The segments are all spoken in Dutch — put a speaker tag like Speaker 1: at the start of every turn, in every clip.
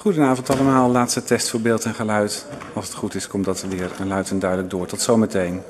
Speaker 1: Goedenavond allemaal, laatste test voor beeld en geluid. Als het goed is, komt dat weer luid en duidelijk door. Tot zometeen.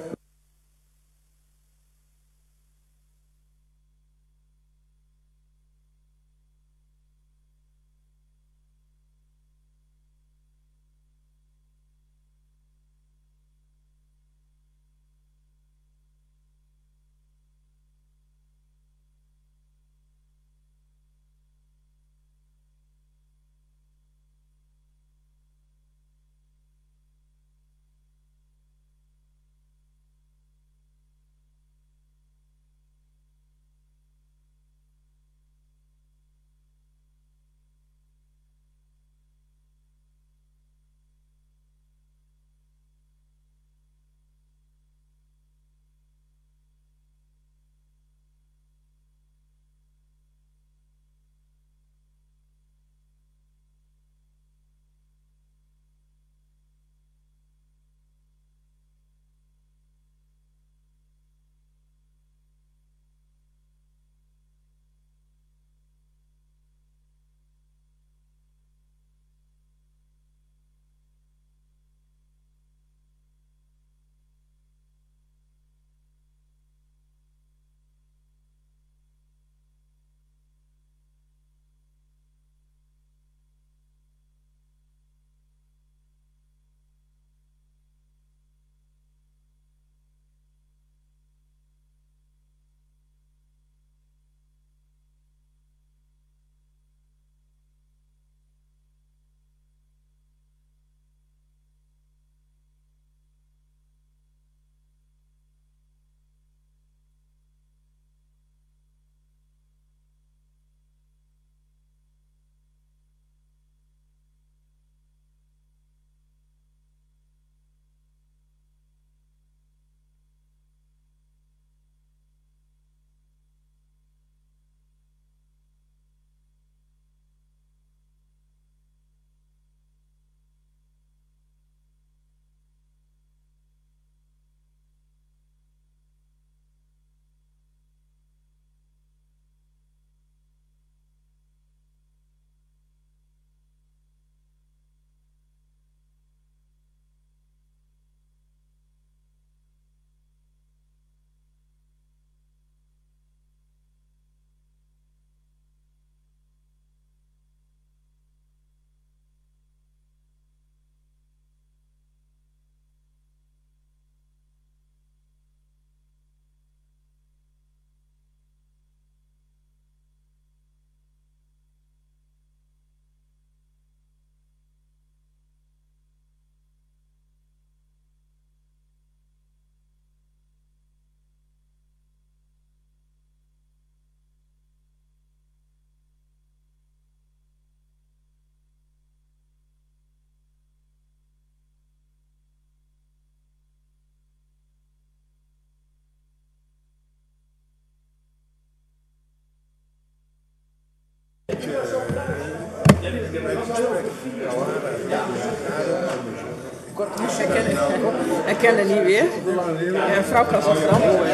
Speaker 2: Ik ken het niet weer. Een vrouw kan zo veranderen.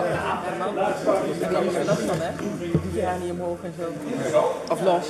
Speaker 2: En dan is er dat dan, hè? Ja, niet omhoog en zo. Of los.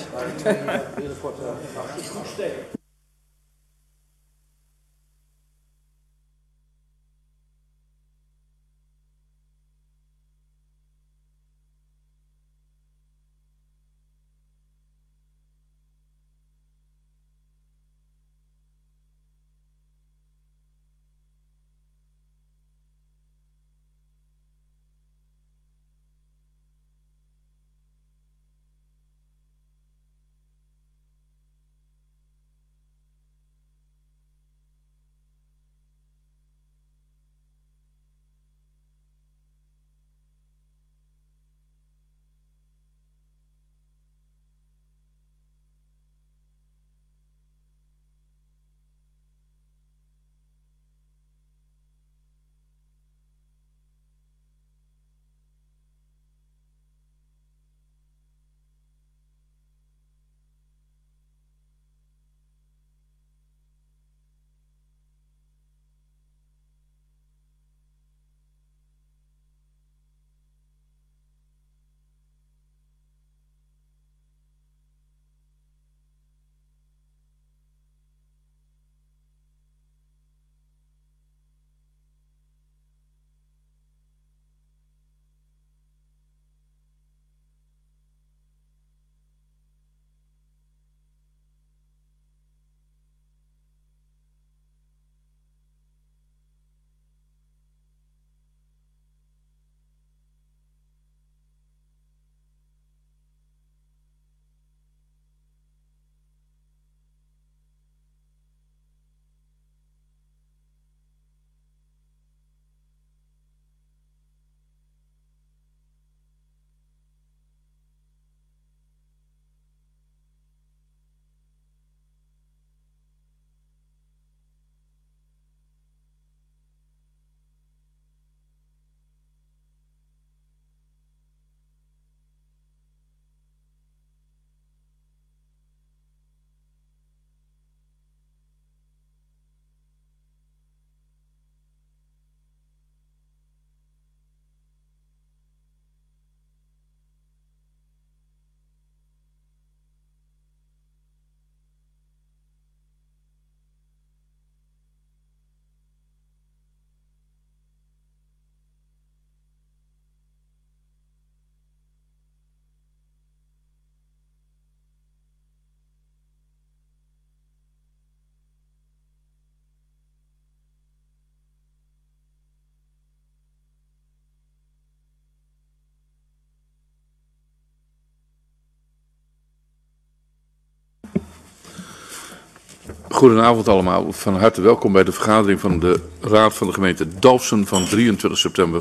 Speaker 3: Goedenavond allemaal. Van harte welkom bij de vergadering van de Raad van de gemeente Dalfsen van 23 september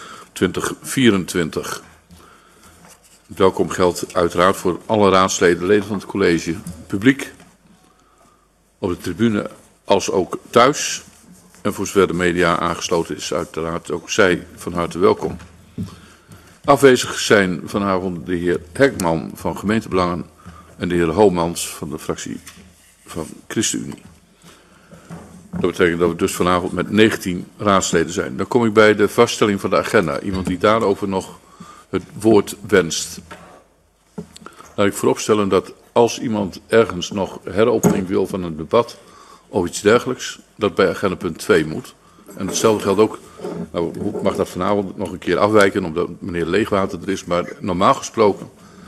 Speaker 3: 2024. Welkom geldt uiteraard voor alle raadsleden, leden van het college, publiek, op de tribune als ook thuis. En voor zover de media aangesloten is, uiteraard ook zij van harte welkom. Afwezig zijn vanavond de heer Hekman van Gemeentebelangen en de heer Homans van de fractie van ChristenUnie. Dat betekent dat we dus vanavond met 19 raadsleden zijn. Dan kom ik bij de vaststelling van de agenda. Iemand die daarover nog het woord wenst. Laat ik vooropstellen dat als iemand ergens nog heropening wil van een debat of iets dergelijks, dat bij agenda punt 2 moet. En hetzelfde geldt ook, nou mag dat vanavond nog een keer afwijken omdat meneer Leegwater er is, maar normaal gesproken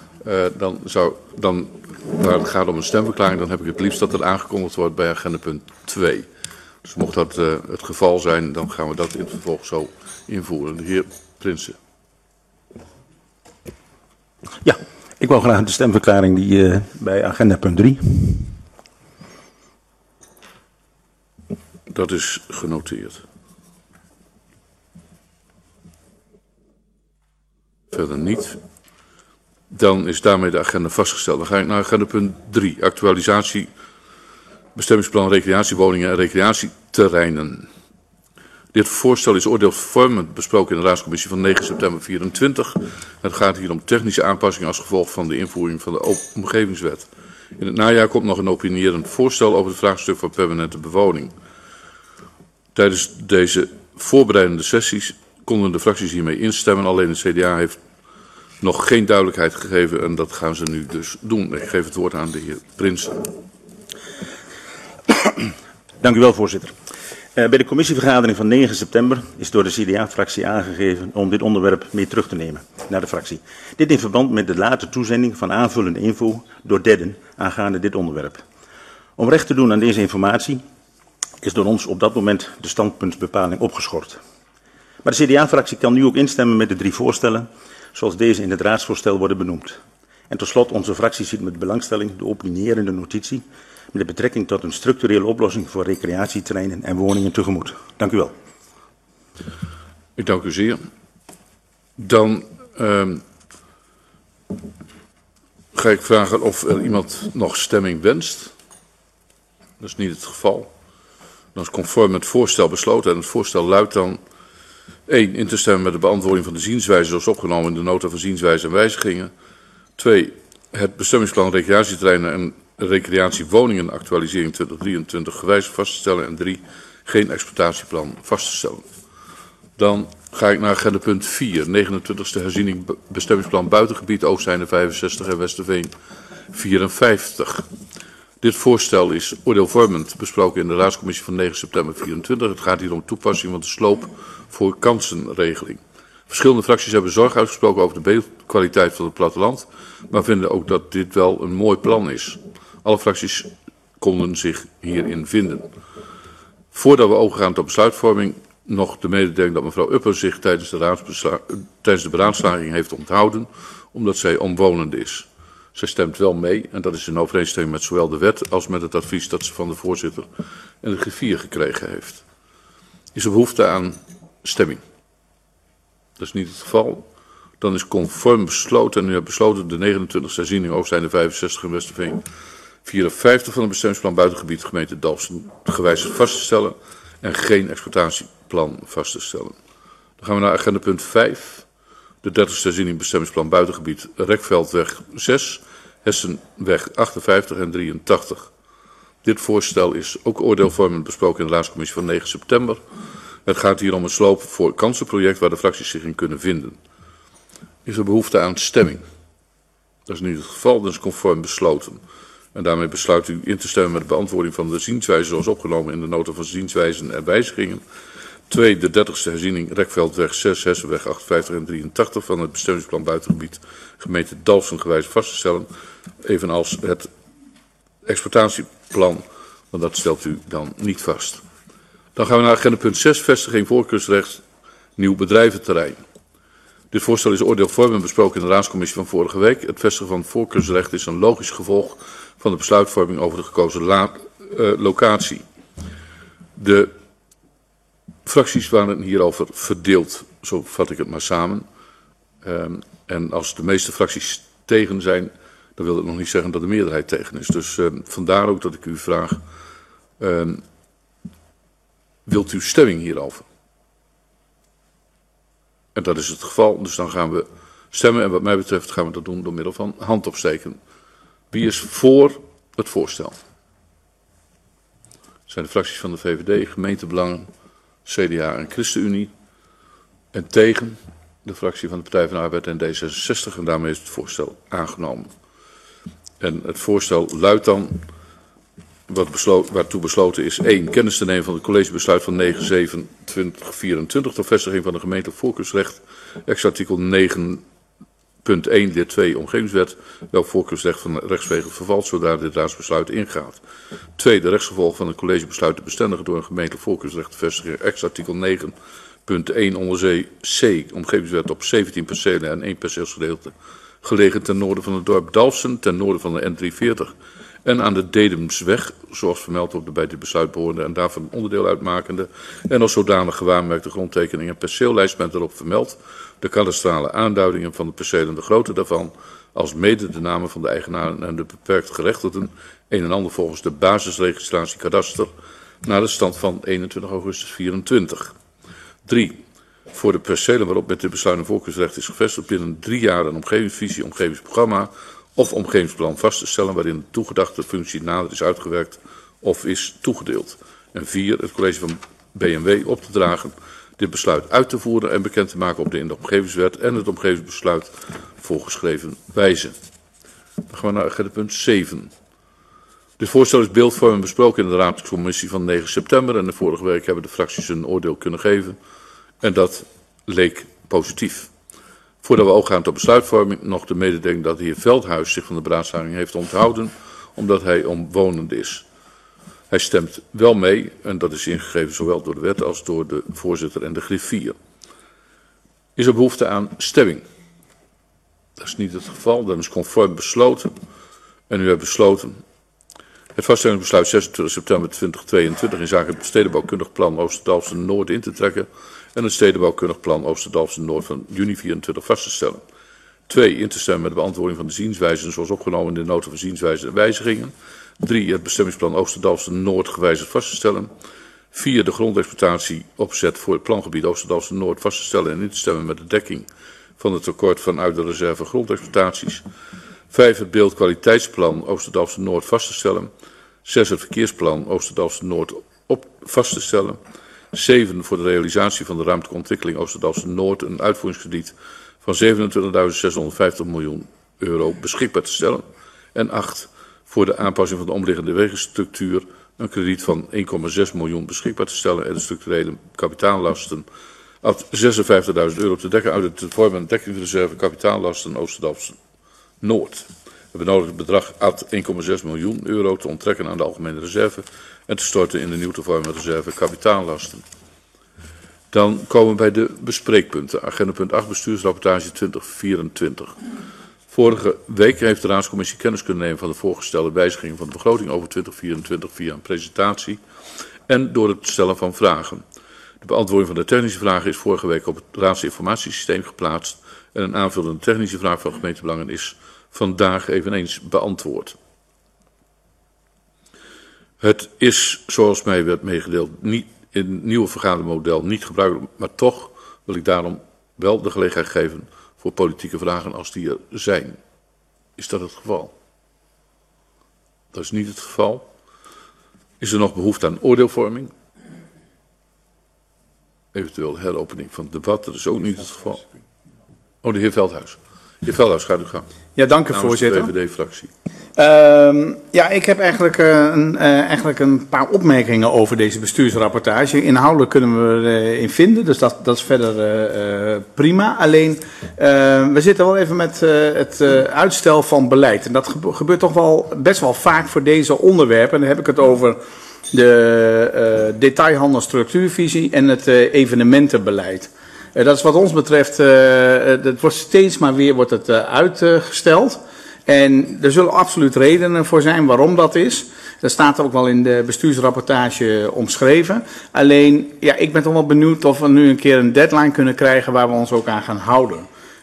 Speaker 3: waar het gaat om een stemverklaring, dan heb ik het liefst dat er aangekondigd wordt bij agenda punt 2. Dus mocht dat het geval zijn, dan gaan we dat in het vervolg zo invoeren. De heer Prinsen.
Speaker 4: Ja, ik wil graag de stemverklaring die bij agenda punt 3.
Speaker 3: Dat is genoteerd. Verder niet. Dan is daarmee de agenda vastgesteld. Dan ga ik naar agenda punt 3. Actualisatie, bestemmingsplan recreatiewoningen en recreatieterreinen. Dit voorstel is oordeelsvormend besproken in de raadscommissie van 9 september 2024. Het gaat hier om technische aanpassingen als gevolg van de invoering van de omgevingswet. In het najaar komt nog een opinierend voorstel over het vraagstuk van permanente bewoning. Tijdens deze voorbereidende sessies konden de fracties hiermee instemmen. Alleen het CDA heeft nog geen duidelijkheid gegeven en dat gaan ze nu dus doen. Ik geef het woord aan de heer Prinsen.
Speaker 4: Dank u wel, voorzitter. Bij de commissievergadering van 9 september is door de CDA-fractie aangegeven om dit onderwerp mee terug te nemen naar de fractie. Dit in verband met de late toezending van aanvullende info door derden aangaande dit onderwerp. Om recht te doen aan deze informatie is door ons op dat moment de standpuntbepaling opgeschort. Maar de CDA-fractie kan nu ook instemmen met de 3 voorstellen zoals deze in het raadsvoorstel worden benoemd. En tot slot, onze fractie ziet met belangstelling de opinierende notitie met betrekking tot een structurele oplossing voor recreatieterreinen en woningen tegemoet. Dank u wel.
Speaker 3: Ik dank u zeer. Dan ga ik vragen of er iemand nog stemming wenst. Dat is niet het geval. Dan is conform het voorstel besloten en het voorstel luidt dan 1. In te stemmen met de beantwoording van de zienswijze zoals opgenomen in de nota van zienswijze en wijzigingen. 2. Het bestemmingsplan recreatieterreinen en recreatiewoningen actualisering 2023 gewijzigd vast te stellen. En 3. Geen exploitatieplan vast te stellen. Dan ga ik naar agenda punt 4. 29e herziening bestemmingsplan buitengebied Oostzijde 65 en Westerveen 54. Dit voorstel is oordeelvormend besproken in de raadscommissie van 9 september 2024. Het gaat hier om toepassing van de sloop voor kansenregeling. Verschillende fracties hebben zorg uitgesproken over de beeldkwaliteit van het platteland, maar vinden ook dat dit wel een mooi plan is. Alle fracties konden zich hierin vinden. Voordat we overgaan tot besluitvorming, nog de mededeling dat mevrouw Upper zich tijdens de beraadslaging heeft onthouden, omdat zij omwonende is. Zij stemt wel mee en dat is in overeenstemming met zowel de wet als met het advies dat ze van de voorzitter en de griffier gekregen heeft. Is er behoefte aan stemming? Dat is niet het geval. Dan is conform besloten en u hebt besloten de 29e herziening Oostzijde 65 en Westerveen 54 van het bestemmingsplan buitengebied gemeente Dalfsen gewijzigd vast te stellen en geen exploitatieplan vast te stellen. Dan gaan we naar agenda punt 5. De 30e herziening bestemmingsplan buitengebied Rekveldweg 6, Hessenweg 58 en 83. Dit voorstel is ook oordeelvormend besproken in de raadscommissie van 9 september. Het gaat hier om een sloop voor kansenproject waar de fracties zich in kunnen vinden. Is er behoefte aan stemming? Dat is niet het geval, dat is conform besloten. En daarmee besluit u in te stemmen met de beantwoording van de zienswijze zoals opgenomen in de nota van zienswijzen en wijzigingen. 2. De 30e herziening Rekveldweg 6, Hessenweg 58 en 83 van het bestemmingsplan buitengebied gemeente Dalfsen gewijzigd vast te stellen. Evenals het exploitatieplan, want dat stelt u dan niet vast. Dan gaan we naar agenda punt 6, vestiging voorkeursrecht, nieuw bedrijventerrein. Dit voorstel is oordeelvormend besproken in de raadscommissie van vorige week. Het vestigen van voorkeursrecht is een logisch gevolg van de besluitvorming over de gekozen locatie. De fracties waren hierover verdeeld, zo vat ik het maar samen. En als de meeste fracties tegen zijn, dan wil dat nog niet zeggen dat de meerderheid tegen is. Dus vandaar ook dat ik u vraag, wilt u stemming hierover? En dat is het geval, dus dan gaan we stemmen. En wat mij betreft gaan we dat doen door middel van handopsteken. Wie is voor het voorstel? Dat zijn de fracties van de VVD, Gemeentebelangen, CDA en ChristenUnie. En tegen de fractie van de Partij van de Arbeid en D66. En daarmee is het voorstel aangenomen. En het voorstel luidt dan, waartoe besloten is: 1. Kennis te nemen van het collegebesluit van 9/7/2024 ter vestiging van een gemeentelijk voorkeursrecht, ex-artikel 9.1 lid 2 omgevingswet, welk voorkeursrecht van rechtswege vervalt zodra dit raadsbesluit ingaat. 2. De rechtsgevolgen van het collegebesluit te bestendigen door een gemeentelijk voorkeursrecht te vestigen, ex-artikel 9.1 onder C omgevingswet op 17 percelen en 1 perceelsgedeelte, gelegen ten noorden van het dorp Dalfsen, ten noorden van de N340 en aan de Dedemsweg, zoals vermeld op de bij dit besluit behorende en daarvan onderdeel uitmakende en als zodanig gewaarmerkte grondtekening en perceellijst met erop vermeld de kadastrale aanduidingen van de percelen, de grootte daarvan, als mede de namen van de eigenaren en de beperkt gerechtigden, een en ander volgens de basisregistratie kadaster, naar de stand van 21 augustus 24. 3. Voor de percelen waarop met dit besluit een voorkeursrecht is gevestigd binnen 3 jaar een omgevingsvisie, omgevingsprogramma of omgevingsplan vast te stellen waarin de toegedachte functie nader is uitgewerkt of is toegedeeld. En 4. Het college van BMW op te dragen dit besluit uit te voeren en bekend te maken op de in de omgevingswet en het omgevingsbesluit voorgeschreven wijze. Dan gaan we naar agenda punt 7. Dit voorstel is beeldvormend besproken in de raadscommissie van 9 september en de vorige week hebben de fracties een oordeel kunnen geven en dat leek positief. Voordat we overgaan tot besluitvorming nog de mededeling dat de heer Veldhuis zich van de beraadslaging heeft onthouden omdat hij omwonend is. Hij stemt wel mee en dat is ingegeven zowel door de wet als door de voorzitter en de griffier. Is er behoefte aan stemming? Dat is niet het geval, dan is conform besloten. En u hebt besloten het vaststellingsbesluit 26 september 2022 in zaken het stedenbouwkundig plan Oosterdalfsen Noord in te trekken en het stedenbouwkundig plan Oosterdalfsen Noord van juni 24 vast te stellen. 2. In te stemmen met de beantwoording van de zienswijzen zoals opgenomen in de nota van zienswijzen en wijzigingen. 3. Het bestemmingsplan Oosterdalfsen Noord gewijzigd vast te stellen. 4. De grondexploitatie opzet voor het plangebied Oosterdalfsen Noord vast te stellen en in te stemmen met de dekking van het tekort vanuit de reserve grondexploitaties. 5. Het beeldkwaliteitsplan Oosterdalfsen Noord vast te stellen. 6. Het verkeersplan Oosterdalfsen Noord vast te stellen. 7. Voor de realisatie van de ruimtelijke ontwikkeling Oosterdalfsen Noord een uitvoeringskrediet van €27.650 miljoen beschikbaar te stellen. En 8. Voor de aanpassing van de omliggende wegenstructuur een krediet van 1,6 miljoen beschikbaar te stellen en de structurele kapitaallasten uit €56.000 te dekken uit het te vormen dekkingsreserve kapitaallasten Oosterdalfsen Noord. Het benodigde bedrag uit €1,6 miljoen te onttrekken aan de algemene reserve en te storten in de nieuw te vormen reserve kapitaallasten. Dan komen we bij de bespreekpunten. Agenda punt 8, bestuursrapportage 2024. Vorige week heeft de raadscommissie kennis kunnen nemen van de voorgestelde wijzigingen van de begroting over 2024 via een presentatie en door het stellen van vragen. De beantwoording van de technische vragen is vorige week op het raadsinformatiesysteem geplaatst en een aanvullende technische vraag van gemeentebelangen is vandaag eveneens beantwoord. Het is, zoals mij werd meegedeeld, niet in het nieuwe vergadermodel niet gebruikelijk, maar toch wil ik daarom wel de gelegenheid geven voor politieke vragen als die er zijn. Is dat het geval? Dat is niet het geval. Is er nog behoefte aan oordeelvorming? Eventueel heropening van het debat, dat is ook niet het geval. Oh, de heer Veldhuis. De heer Veldhuis, gaat u gang.
Speaker 5: Ja, dank u,
Speaker 3: namens
Speaker 5: voorzitter.
Speaker 3: de VVD-fractie.
Speaker 5: Ja, ik heb eigenlijk een paar opmerkingen over deze bestuursrapportage. Inhoudelijk kunnen we erin vinden, dus dat is verder prima. Alleen, we zitten wel even met het uitstel van beleid. En dat gebeurt toch wel best wel vaak voor deze onderwerpen. En dan heb ik het over de detailhandel structuurvisie en het evenementenbeleid. Dat is wat ons betreft, dat wordt steeds maar weer uitgesteld. En er zullen absoluut redenen voor zijn waarom dat is. Dat staat ook wel in de bestuursrapportage omschreven. Alleen, ja, ik ben toch wel benieuwd of we nu een keer een deadline kunnen krijgen waar we ons ook aan gaan houden.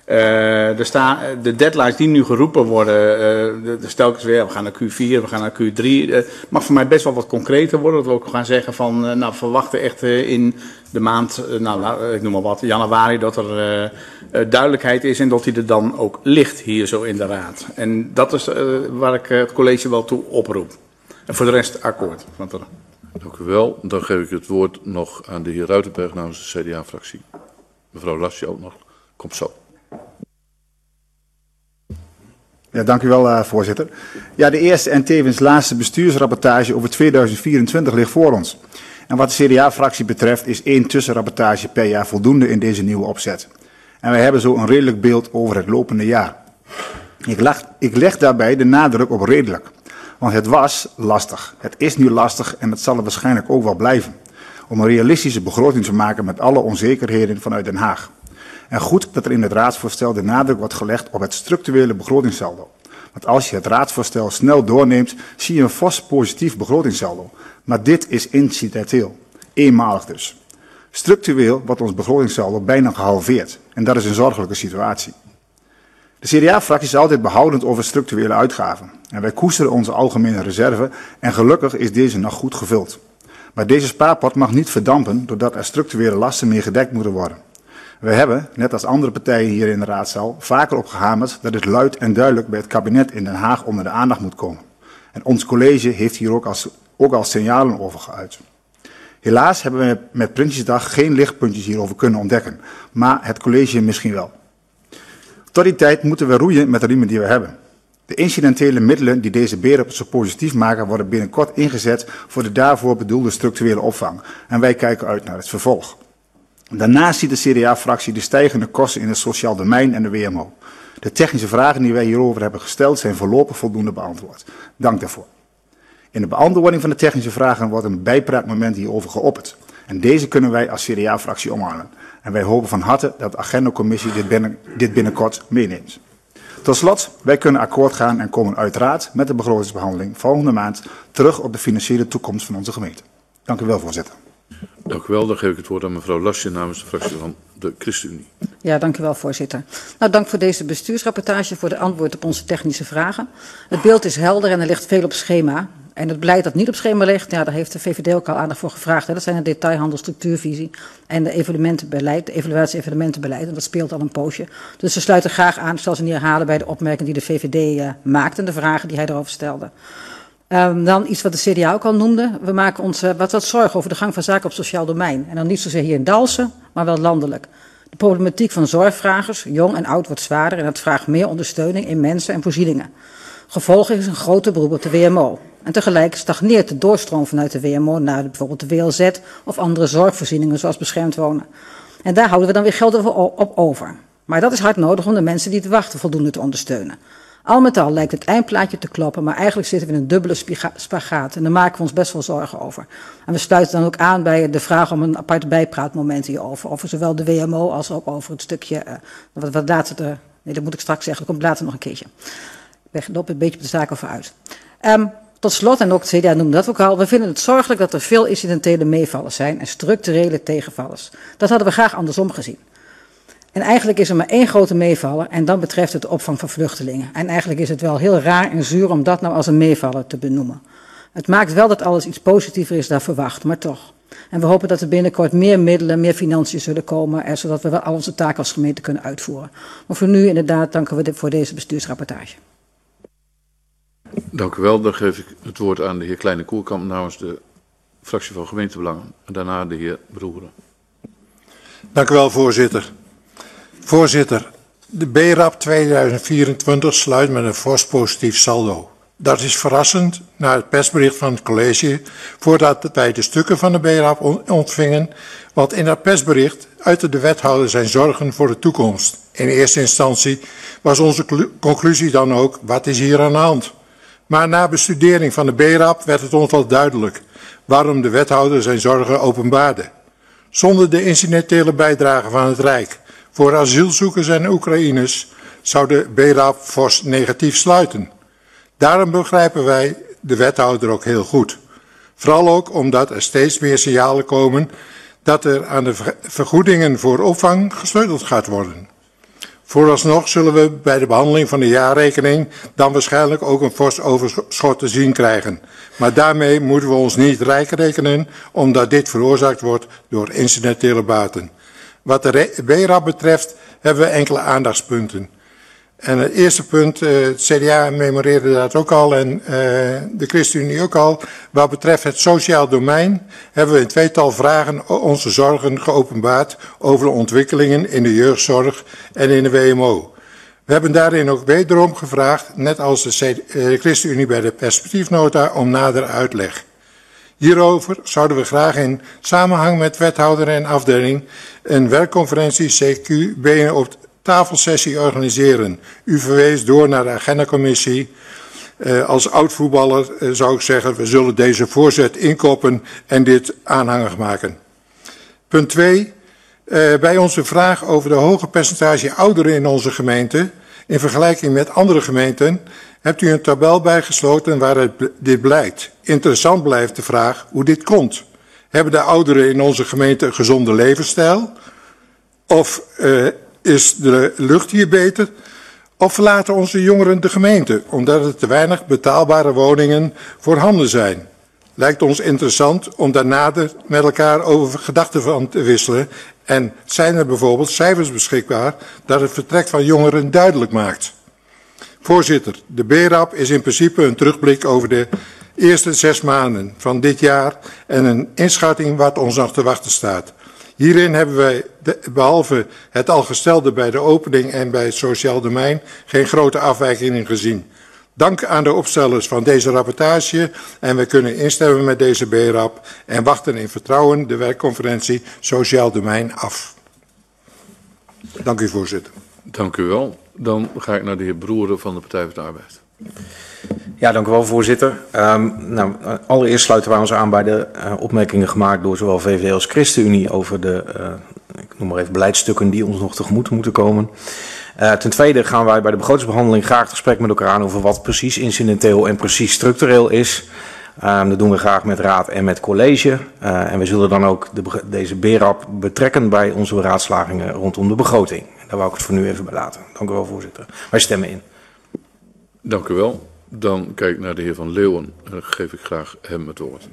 Speaker 5: De deadlines die nu geroepen worden, telkens weer, we gaan naar Q4, we gaan naar Q3. Mag voor mij best wel wat concreter worden. Dat we ook gaan zeggen van, nou, verwachten echt in de maand, ik noem maar wat, januari, dat er duidelijkheid is en dat die er dan ook ligt hier zo in de raad. En dat is waar ik het college wel toe oproep. En voor de rest akkoord.
Speaker 3: Dank u wel. Dan geef ik het woord nog aan de heer Ruitenberg namens de CDA-fractie. Mevrouw Lasje ook nog. Komt zo.
Speaker 6: Ja, dank u wel, voorzitter. Ja, de eerste en tevens laatste bestuursrapportage over 2024 ligt voor ons. En wat de CDA-fractie betreft is 1 tussenrapportage per jaar voldoende in deze nieuwe opzet. En wij hebben zo een redelijk beeld over het lopende jaar. Ik leg daarbij de nadruk op redelijk. Want het was lastig, het is nu lastig en het zal er waarschijnlijk ook wel blijven. Om een realistische begroting te maken met alle onzekerheden vanuit Den Haag. En goed dat er in het raadsvoorstel de nadruk wordt gelegd op het structurele begrotingssaldo. Want als je het raadsvoorstel snel doorneemt, zie je een fors positief begrotingssaldo. Maar dit is incidenteel, eenmalig dus. Structureel wordt ons begrotingssaldo bijna gehalveerd. En dat is een zorgelijke situatie. De CDA-fractie is altijd behoudend over structurele uitgaven. En wij koesteren onze algemene reserve en gelukkig is deze nog goed gevuld. Maar deze spaarpot mag niet verdampen doordat er structurele lasten mee gedekt moeten worden. We hebben, net als andere partijen hier in de raadzaal, vaker op gehamerd dat het luid en duidelijk bij het kabinet in Den Haag onder de aandacht moet komen. En ons college heeft hier ook al signalen over geuit. Helaas hebben we met Prinsjesdag geen lichtpuntjes hierover kunnen ontdekken, maar het college misschien wel. Tot die tijd moeten we roeien met de riemen die we hebben. De incidentele middelen die deze BERAP zo positief maken worden binnenkort ingezet voor de daarvoor bedoelde structurele opvang. En wij kijken uit naar het vervolg. Daarnaast ziet de CDA-fractie de stijgende kosten in het sociaal domein en de WMO. De technische vragen die wij hierover hebben gesteld zijn voorlopig voldoende beantwoord. Dank daarvoor. In de beantwoording van de technische vragen wordt een bijpraatmoment hierover geopperd. En deze kunnen wij als CDA-fractie omarmen. En wij hopen van harte dat de agendacommissie dit binnenkort meeneemt. Tot slot, wij kunnen akkoord gaan en komen uiteraard met de begrotingsbehandeling volgende maand terug op de financiële toekomst van onze gemeente. Dank u wel, voorzitter.
Speaker 3: Dank u wel. Dan geef ik het woord aan mevrouw Lasje namens de fractie van de ChristenUnie.
Speaker 7: Ja, dank u wel, voorzitter. Nou, dank voor deze bestuursrapportage, voor de antwoord op onze technische vragen. Het beeld is helder en er ligt veel op schema. En het beleid dat niet op schema ligt, ja, daar heeft de VVD ook al aandacht voor gevraagd. Hè. Dat zijn de detailhandel, structuurvisie en de evaluatie-evenementenbeleid. En dat speelt al een poosje. Dus we sluiten graag aan, ik zal ze niet herhalen bij de opmerkingen die de VVD maakte en de vragen die hij erover stelde. Dan iets wat de CDA ook al noemde. We maken ons wat zorgen over de gang van zaken op sociaal domein. En dan niet zozeer hier in Dalfsen, maar wel landelijk. De problematiek van zorgvragers, jong en oud, wordt zwaarder en dat vraagt meer ondersteuning in mensen en voorzieningen. Gevolg is een grote beroep op de WMO. En tegelijk stagneert de doorstroom vanuit de WMO naar bijvoorbeeld de WLZ of andere zorgvoorzieningen zoals beschermd wonen. En daar houden we dan weer geld op over. Maar dat is hard nodig om de mensen die te wachten voldoende te ondersteunen. Al met al lijkt het eindplaatje te kloppen, maar eigenlijk zitten we in een dubbele spagaat. En daar maken we ons best wel zorgen over. En we sluiten dan ook aan bij de vraag om een apart bijpraatmoment hierover. Over zowel de WMO als ook over het stukje, wat later, nee, dat moet ik straks zeggen, dat komt later nog een keertje. Ik loop een beetje op de zaak over uit. Tot slot, en ook het CDA noemde dat ook al, we vinden het zorgelijk dat er veel incidentele meevallers zijn en structurele tegenvallers. Dat hadden we graag andersom gezien. En eigenlijk is er maar één grote meevaller en dan betreft het de opvang van vluchtelingen. En eigenlijk is het wel heel raar en zuur om dat nou als een meevaller te benoemen. Het maakt wel dat alles iets positiever is dan verwacht, maar toch. En we hopen dat er binnenkort meer middelen, meer financiën zullen komen, zodat we wel al onze taken als gemeente kunnen uitvoeren. Maar voor nu inderdaad danken we voor deze bestuursrapportage.
Speaker 3: Dank u wel. Dan geef ik het woord aan de heer Kleine Koerkamp namens de fractie van Gemeentebelangen. En daarna de heer Broeren.
Speaker 8: Dank u wel, voorzitter. Voorzitter, de BERAP 2024 sluit met een fors positief saldo. Dat is verrassend na het persbericht van het college voordat wij de stukken van de BERAP ontvingen, want in dat persbericht uitte de wethouder zijn zorgen voor de toekomst. In eerste instantie was onze conclusie dan ook, wat is hier aan de hand? Maar na bestudering van de BERAP werd het ons wel duidelijk waarom de wethouder zijn zorgen openbaarde. Zonder de incidentele bijdrage van het Rijk voor asielzoekers en Oekraïners zou de BERAP fors negatief sluiten. Daarom begrijpen wij de wethouder ook heel goed. Vooral ook omdat er steeds meer signalen komen dat er aan de vergoedingen voor opvang gesleuteld gaat worden. Vooralsnog zullen we bij de behandeling van de jaarrekening dan waarschijnlijk ook een fors overschot te zien krijgen. Maar daarmee moeten we ons niet rijk rekenen, omdat dit veroorzaakt wordt door incidentele baten. Wat de BRAP betreft hebben we enkele aandachtspunten. En het eerste punt, het CDA memoreerde dat ook al en de ChristenUnie ook al. Wat betreft het sociaal domein hebben we in tweetal vragen onze zorgen geopenbaard over de ontwikkelingen in de jeugdzorg en in de WMO. We hebben daarin ook wederom gevraagd, net als de ChristenUnie bij de perspectiefnota, om nader uitleg. Hierover zouden we graag in samenhang met wethouder en afdeling een werkconferentie CQ binnen op tafelsessie organiseren. U verwees door naar de agendacommissie. Als oud-voetballer zou ik zeggen, we zullen deze voorzet inkoppen en dit aanhangig maken. Punt 2. Bij onze vraag over de hoge percentage ouderen in onze gemeente, in vergelijking met andere gemeenten, hebt u een tabel bijgesloten waaruit dit blijkt. Interessant blijft de vraag hoe dit komt. Hebben de ouderen in onze gemeente een gezonde levensstijl? Of is de lucht hier beter? Of verlaten onze jongeren de gemeente omdat er te weinig betaalbare woningen voorhanden zijn? Lijkt ons interessant om daar nader met elkaar over gedachten van te wisselen. En zijn er bijvoorbeeld cijfers beschikbaar dat het vertrek van jongeren duidelijk maakt? Voorzitter, de BRAP is in principe een terugblik over de eerste 6 maanden van dit jaar en een inschatting wat ons nog te wachten staat. Hierin hebben wij, behalve het al gestelde bij de opening en bij het sociaal domein, geen grote afwijkingen gezien. Dank aan de opstellers van deze rapportage en we kunnen instemmen met deze BRAP en wachten in vertrouwen de werkconferentie Sociaal Domein af. Dank u, voorzitter.
Speaker 3: Dank u wel. Dan ga ik naar de heer Broeren van de Partij van de Arbeid.
Speaker 9: Ja, dank u wel, voorzitter. Allereerst sluiten wij ons aan bij de opmerkingen gemaakt door zowel VVD als ChristenUnie over de, ik noem maar even, beleidsstukken die ons nog tegemoet moeten komen. Ten tweede gaan wij bij de begrotingsbehandeling graag het gesprek met elkaar aan over wat precies incidenteel en precies structureel is. Dat doen we graag met raad en met college. En we zullen dan ook deze BRAP betrekken bij onze beraadslagingen rondom de begroting. Daar wou ik het voor nu even bij laten. Dank u wel, voorzitter. Wij stemmen in.
Speaker 3: Dank u wel. Dan kijk ik naar de heer Van Leeuwen en dan geef ik graag hem het woord.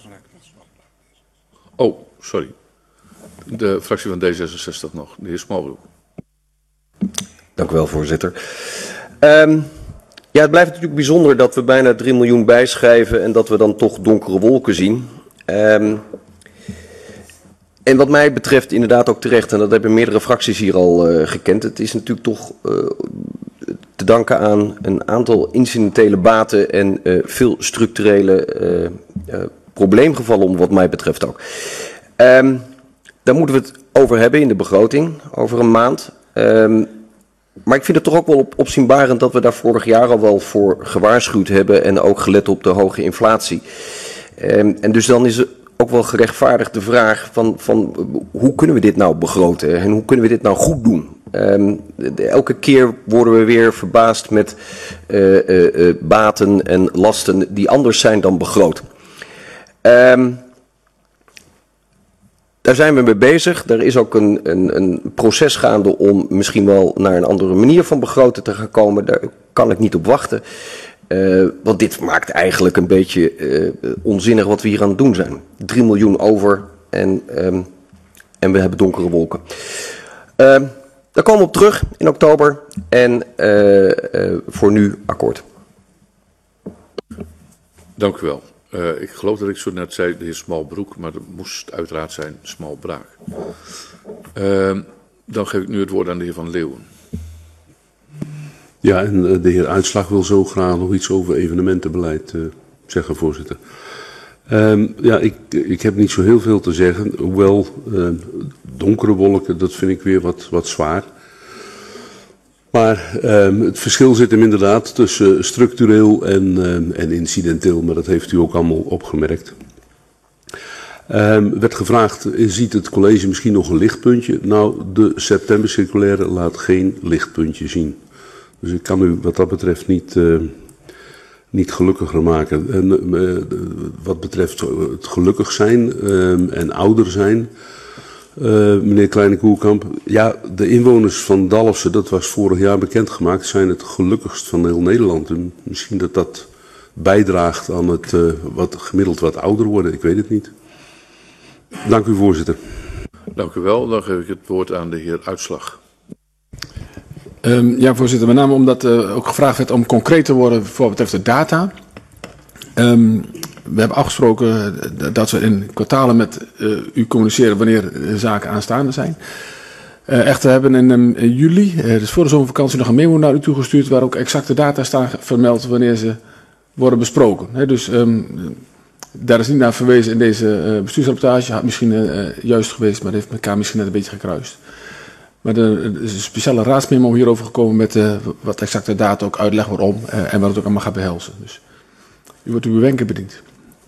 Speaker 3: Oh, sorry. De fractie van D66 nog, de heer Smalbroek.
Speaker 10: Dank u wel, voorzitter. Ja, het blijft natuurlijk bijzonder dat we bijna 3 miljoen bijschrijven en dat we dan toch donkere wolken zien. En wat mij betreft inderdaad ook terecht, en dat hebben meerdere fracties hier al gekend, het is natuurlijk toch te danken aan een aantal incidentele baten en veel structurele probleemgevallen, om wat mij betreft ook. Daar moeten we het over hebben in de begroting, over een maand. Maar ik vind het toch ook wel opzienbarend dat we daar vorig jaar al wel voor gewaarschuwd hebben en ook gelet op de hoge inflatie. En dus dan is het ook wel gerechtvaardigd de vraag van hoe kunnen we dit nou begroten en hoe kunnen we dit nou goed doen? Elke keer worden we weer verbaasd met baten en lasten die anders zijn dan begroot. Daar zijn we mee bezig. Er is ook een proces gaande om misschien wel naar een andere manier van begroten te gaan komen. Daar kan ik niet op wachten. Want dit maakt eigenlijk een beetje onzinnig wat we hier aan het doen zijn. 3 miljoen over en we hebben donkere wolken. Daar komen we op terug in oktober en voor nu akkoord.
Speaker 3: Dank u wel. Ik geloof dat ik zo net zei de heer Smalbroek, maar dat moest uiteraard zijn Smalbraak. Dan geef ik nu het woord aan de heer Van Leeuwen.
Speaker 11: Ja, en de heer Uitslag wil zo graag nog iets over evenementenbeleid zeggen, voorzitter. Ja, ik heb niet zo heel veel te zeggen, hoewel donkere wolken, dat vind ik weer wat zwaar. Maar het verschil zit hem inderdaad tussen structureel en incidenteel, maar dat heeft u ook allemaal opgemerkt. Werd gevraagd, ziet het college misschien nog een lichtpuntje? Nou, de septembercirculaire laat geen lichtpuntje zien. Dus ik kan u wat dat betreft niet gelukkiger maken. En, wat betreft het gelukkig zijn en ouder zijn, meneer Kleine Koerkamp. Ja, de inwoners van Dalfsen, dat was vorig jaar bekendgemaakt, zijn het gelukkigst van heel Nederland. En misschien dat dat bijdraagt aan het gemiddeld wat ouder worden, ik weet het niet. Dank u, voorzitter.
Speaker 3: Dank u wel. Dan geef ik het woord aan de heer Uitslag.
Speaker 12: Ja, voorzitter. Met name omdat ook gevraagd werd om concreet te worden voor wat betreft de data. We hebben afgesproken dat we in kwartalen met u communiceren wanneer zaken aanstaande zijn. Echter hebben in juli, dus voor de zomervakantie, nog een memo naar u toegestuurd waar ook exacte data staan vermeld wanneer ze worden besproken. Dus daar is niet naar verwezen in deze bestuursrapportage. Had misschien juist geweest, maar dat heeft elkaar misschien net een beetje gekruist. Maar er is een speciale raadsmemo hierover gekomen met wat exacte data, ook uitleg waarom en wat het ook allemaal gaat behelzen. Dus u wordt uw wenken bediend.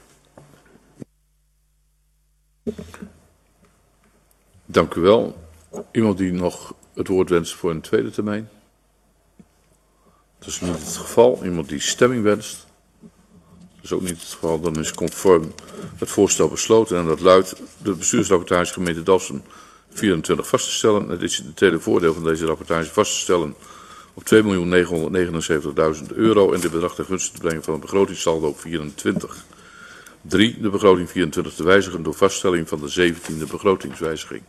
Speaker 3: Dank u wel. Iemand die nog het woord wenst voor een tweede termijn? Dat is niet het geval. Iemand die stemming wenst? Dat is ook niet het geval. Dan is conform het voorstel besloten en dat luidt de bestuursrapportage gemeente Dalfsen 24 vast te stellen. Het is het tweede voordeel van deze rapportage vast te stellen op €2.979.000 en dit bedrag ten gunste te brengen van het begrotingssaldo 24. 3. De begroting 24 te wijzigen door vaststelling van de 17e begrotingswijziging.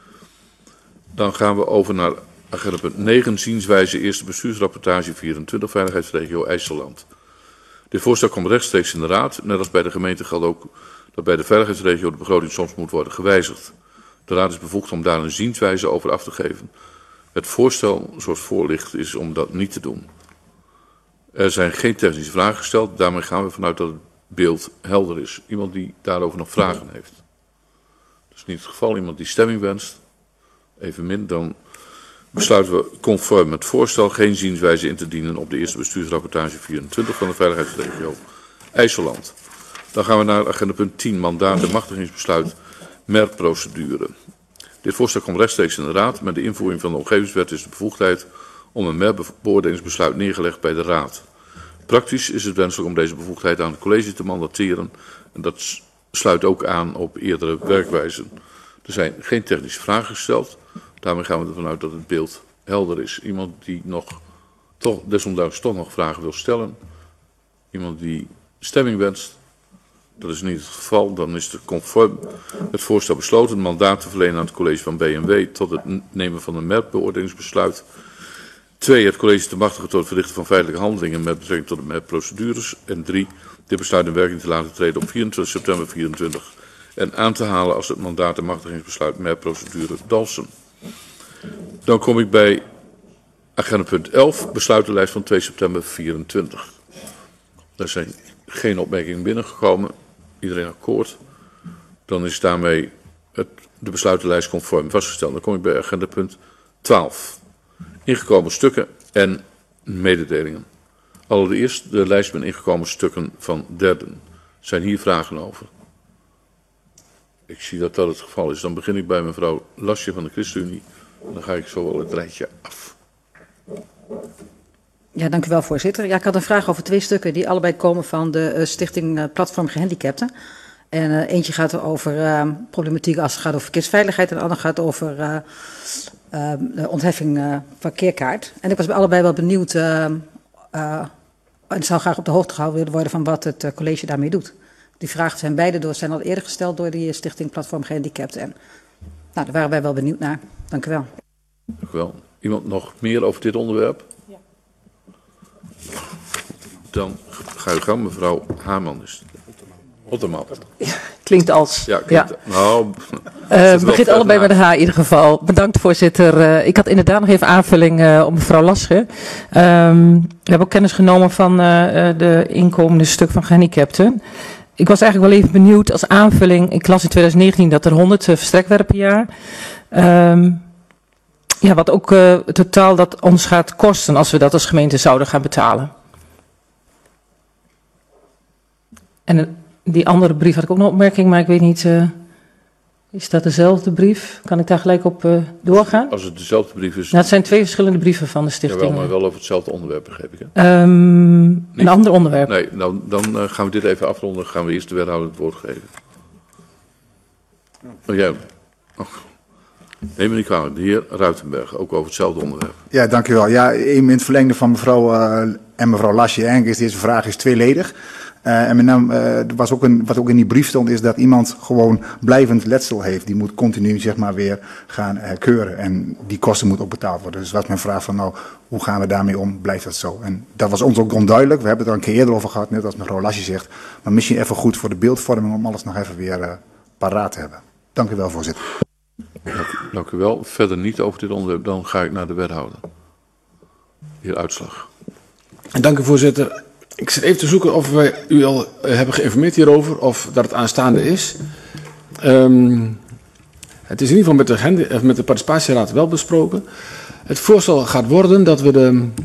Speaker 3: Dan gaan we over naar agenda punt 9, zienswijze eerste bestuursrapportage 24, veiligheidsregio IJsseland. Dit voorstel komt rechtstreeks in de Raad. Net als bij de gemeente geldt ook dat bij de veiligheidsregio de begroting soms moet worden gewijzigd. De Raad is bevoegd om daar een zienswijze over af te geven. Het voorstel, zoals voor ligt, is om dat niet te doen. Er zijn geen technische vragen gesteld. Daarmee gaan we vanuit dat het beeld helder is. Iemand die daarover nog vragen heeft? Dat is niet het geval. Iemand die stemming wenst? Evenmin. Dan besluiten we conform het voorstel geen zienswijze in te dienen op de eerste bestuursrapportage 24 van de veiligheidsregio IJsseland. Dan gaan we naar agenda punt 10, mandaat en machtigingsbesluit MER-procedure. Dit voorstel komt rechtstreeks in de Raad. Met de invoering van de omgevingswet is de bevoegdheid om een MER-beoordelingsbesluit neergelegd bij de Raad. Praktisch is het wenselijk om deze bevoegdheid aan het college te mandateren en dat sluit ook aan op eerdere werkwijzen. Er zijn geen technische vragen gesteld. Daarmee gaan we ervan uit dat het beeld helder is. Iemand die desondanks toch nog vragen wil stellen? Iemand die stemming wenst? Dat is niet het geval. Dan is het conform het voorstel besloten een mandaat te verlenen aan het college van B&W tot het nemen van een MER-beoordelingsbesluit. 2. Het college te machtigen tot het verrichten van feitelijke handelingen met betrekking tot de MER-procedures. En 3. Dit besluit in werking te laten treden op 24 september 2024 en aan te halen als het mandaat en machtigingsbesluit MER-procedure Dalfsen. Dan kom ik bij agenda punt 11, besluitenlijst van 2 september 2024. Er zijn geen opmerkingen binnengekomen. Iedereen akkoord? Dan is daarmee de besluitenlijst conform vastgesteld. Dan kom ik bij agenda punt 12. Ingekomen stukken en mededelingen. Allereerst de lijst met ingekomen stukken van derden. Zijn hier vragen over? Ik zie dat dat het geval is. Dan begin ik bij mevrouw Lasje van de ChristenUnie. Dan ga ik zo wel het rijtje af.
Speaker 7: Ja, dank u wel, voorzitter. Ja, ik had een vraag over 2 stukken die allebei komen van de stichting Platform Gehandicapten. En eentje gaat over problematiek als het gaat over verkeersveiligheid en de andere gaat over de ontheffing parkeerkaart. En ik was bij allebei wel benieuwd en zou graag op de hoogte gehouden willen worden van wat het college daarmee doet. Die vragen zijn al eerder gesteld door die stichting Platform Gehandicapten. En nou, daar waren wij wel benieuwd naar. Dank u wel.
Speaker 3: Dank u wel. Iemand nog meer over dit onderwerp? Ja. Dan ga u gang, mevrouw Haarman. Otterman.
Speaker 2: Ja, klinkt als.
Speaker 3: Ja, klinkt,
Speaker 2: ja.
Speaker 3: Nou,
Speaker 2: het begint allebei met een H in ieder geval. Bedankt, voorzitter. Ik had inderdaad nog even aanvulling op mevrouw Lasche. We hebben ook kennis genomen van de inkomende stuk van gehandicapten. Ik was eigenlijk wel even benieuwd als aanvulling. Ik las in 2019 dat er 100 verstrekt werden per jaar. Ja, wat ook totaal dat ons gaat kosten als we dat als gemeente zouden gaan betalen. En die andere brief had ik ook nog een opmerking, maar ik weet niet. Is dat dezelfde brief? Kan ik daar gelijk op doorgaan?
Speaker 3: Als het dezelfde brief is...
Speaker 2: Nou, het zijn 2 verschillende brieven van de stichting.
Speaker 3: Jawel, maar wel over hetzelfde onderwerp, begreep ik. Hè?
Speaker 2: Een ander onderwerp.
Speaker 3: Nee, nou, dan gaan we dit even afronden. Dan gaan we eerst de wethouder het woord geven. Oh, jij. Oh. Neem me niet kwalijk. De heer Ruitenberg, ook over hetzelfde onderwerp.
Speaker 6: Ja, dank u wel. Ja, in het verlengde van mevrouw Lasje, eigenlijk is deze vraag tweeledig. En met name, wat ook in die brief stond, is dat iemand gewoon blijvend letsel heeft. Die moet continu zeg maar weer gaan keuren. En die kosten moeten ook betaald worden. Dus was mijn vraag van nou, hoe gaan we daarmee om? Blijft dat zo? En dat was ons ook onduidelijk. We hebben het er een keer eerder over gehad, net als mevrouw Lasje zegt. Maar misschien even goed voor de beeldvorming om alles nog even weer paraat te hebben. Dank u wel, voorzitter.
Speaker 3: Dank u wel. Verder niet over dit onderwerp. Dan ga ik naar de wethouder. Heer Uitslag.
Speaker 12: Dank u, voorzitter. Ik zit even te zoeken of wij u al hebben geïnformeerd hierover, of dat het aanstaande is. Het is in ieder geval met de participatieraad wel besproken. Het voorstel gaat worden dat we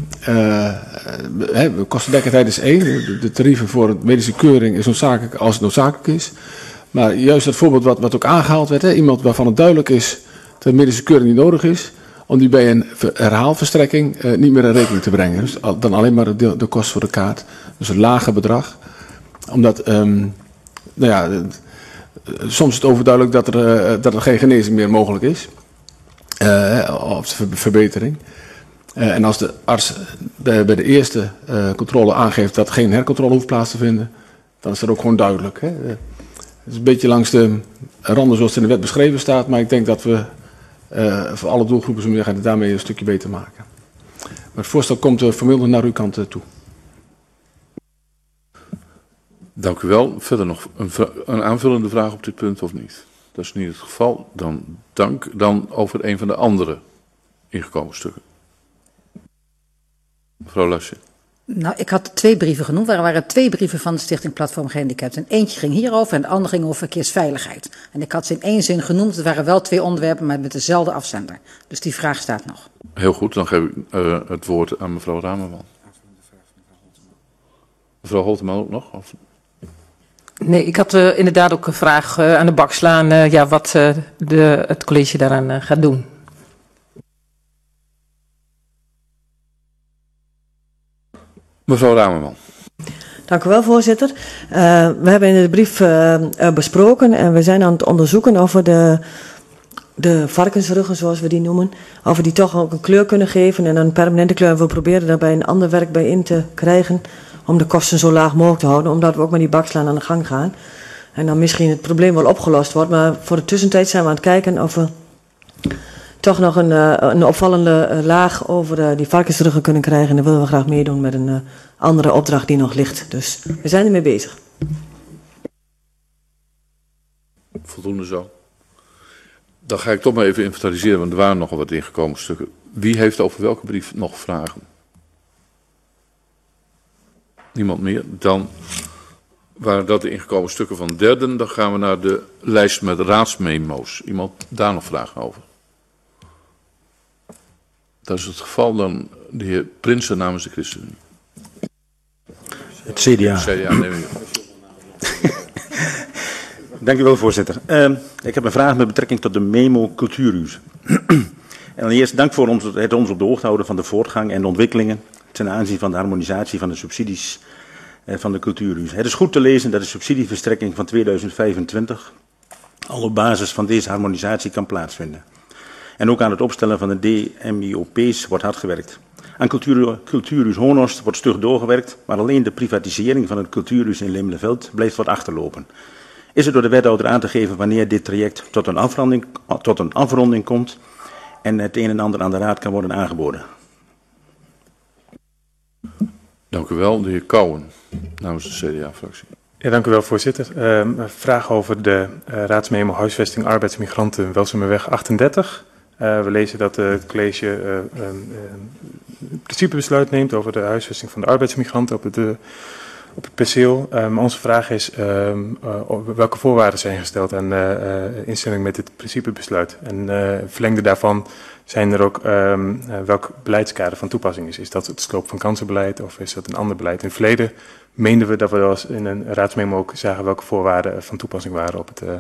Speaker 12: de kostendekkendheid is 1. De tarieven voor de medische keuring is noodzakelijk als het noodzakelijk is. Maar juist het voorbeeld wat ook aangehaald werd, iemand waarvan het duidelijk is dat de medische keuring niet nodig is, om die bij een herhaalverstrekking niet meer in rekening te brengen. Dus dan alleen maar de kost voor de kaart. Dus een lager bedrag. Omdat, soms is het overduidelijk dat er geen genezing meer mogelijk is. Of verbetering. En als de arts bij de eerste controle aangeeft dat geen hercontrole hoeft plaats te vinden, dan is dat ook gewoon duidelijk. Hè? Het is een beetje langs de randen zoals het in de wet beschreven staat, maar ik denk dat we voor alle doelgroepen daarmee een stukje beter maken. Maar het voorstel komt formeel naar uw kant toe.
Speaker 3: Dank u wel. Verder nog een aanvullende vraag op dit punt of niet? Dat is niet het geval. Dan over een van de andere ingekomen stukken. Mevrouw Lasje.
Speaker 7: Nou, ik had 2 brieven genoemd. Er waren 2 brieven van de Stichting Platform Gehandicapten. En eentje ging hierover en de andere ging over verkeersveiligheid. En ik had ze in 1 zin genoemd. Het waren wel 2 onderwerpen, maar met dezelfde afzender. Dus die vraag staat nog.
Speaker 3: Heel goed, dan geef ik het woord aan mevrouw Ramerman. Mevrouw Holteman ook nog? Of?
Speaker 2: Nee, ik had inderdaad ook een vraag aan de bak slaan. Wat het college daaraan gaat doen.
Speaker 3: Mevrouw Ramerman.
Speaker 13: Dank u wel, voorzitter. We hebben in de brief besproken en we zijn aan het onderzoeken of we de varkensruggen, zoals we die noemen, of we die toch ook een kleur kunnen geven en een permanente kleur. We proberen daarbij een ander werk bij in te krijgen om de kosten zo laag mogelijk te houden, omdat we ook met die bakslaan aan de gang gaan. En dan misschien het probleem wel opgelost wordt, maar voor de tussentijd zijn we aan het kijken of we toch nog een opvallende laag over die varkensruggen kunnen krijgen. En dan willen we graag meedoen met een andere opdracht die nog ligt. Dus we zijn ermee bezig.
Speaker 3: Voldoende zo. Dan ga ik toch maar even inventariseren, want er waren nogal wat ingekomen stukken. Wie heeft over welke brief nog vragen? Niemand meer. Dan waren dat de ingekomen stukken van derden. Dan gaan we naar de lijst met raadsmemo's. Iemand daar nog vragen over? Dat is het geval. Dan de heer Prinsen namens de ChristenUnie.
Speaker 4: Het CDA.
Speaker 3: CDA, neem ik.
Speaker 4: Dank u wel, voorzitter. Ik heb een vraag met betrekking tot de memo cultuurhuis. En allereerst dank voor het ons op de hoogte houden van de voortgang en de ontwikkelingen ten aanzien van de harmonisatie van de subsidies van de cultuurhuis. Het is goed te lezen dat de subsidieverstrekking van 2025 al op basis van deze harmonisatie kan plaatsvinden. En ook aan het opstellen van de DMIOP's wordt hard gewerkt. Aan cultuurhuis Honhorst wordt stug doorgewerkt, maar alleen de privatisering van het cultuurhuis in Leemleveld blijft wat achterlopen. Is het door de wethouder aan te geven wanneer dit traject tot een afronding komt en het een en ander aan de raad kan worden aangeboden?
Speaker 3: Dank u wel. De heer Kouwen, namens de CDA-fractie.
Speaker 14: Ja, dank u wel, voorzitter. Vraag over de raadsmemo huisvesting arbeidsmigranten Welsumerweg 38. We lezen dat het college principebesluit neemt over de huisvesting van de arbeidsmigranten op het perceel. Onze vraag is welke voorwaarden zijn gesteld aan instemming met dit principebesluit. En verlengde daarvan zijn er ook welk beleidskader van toepassing is. Is dat het sloop van kansenbeleid of is dat een ander beleid? In het verleden meenden we dat we wel eens in een raadsmemo ook zagen welke voorwaarden van toepassing waren op het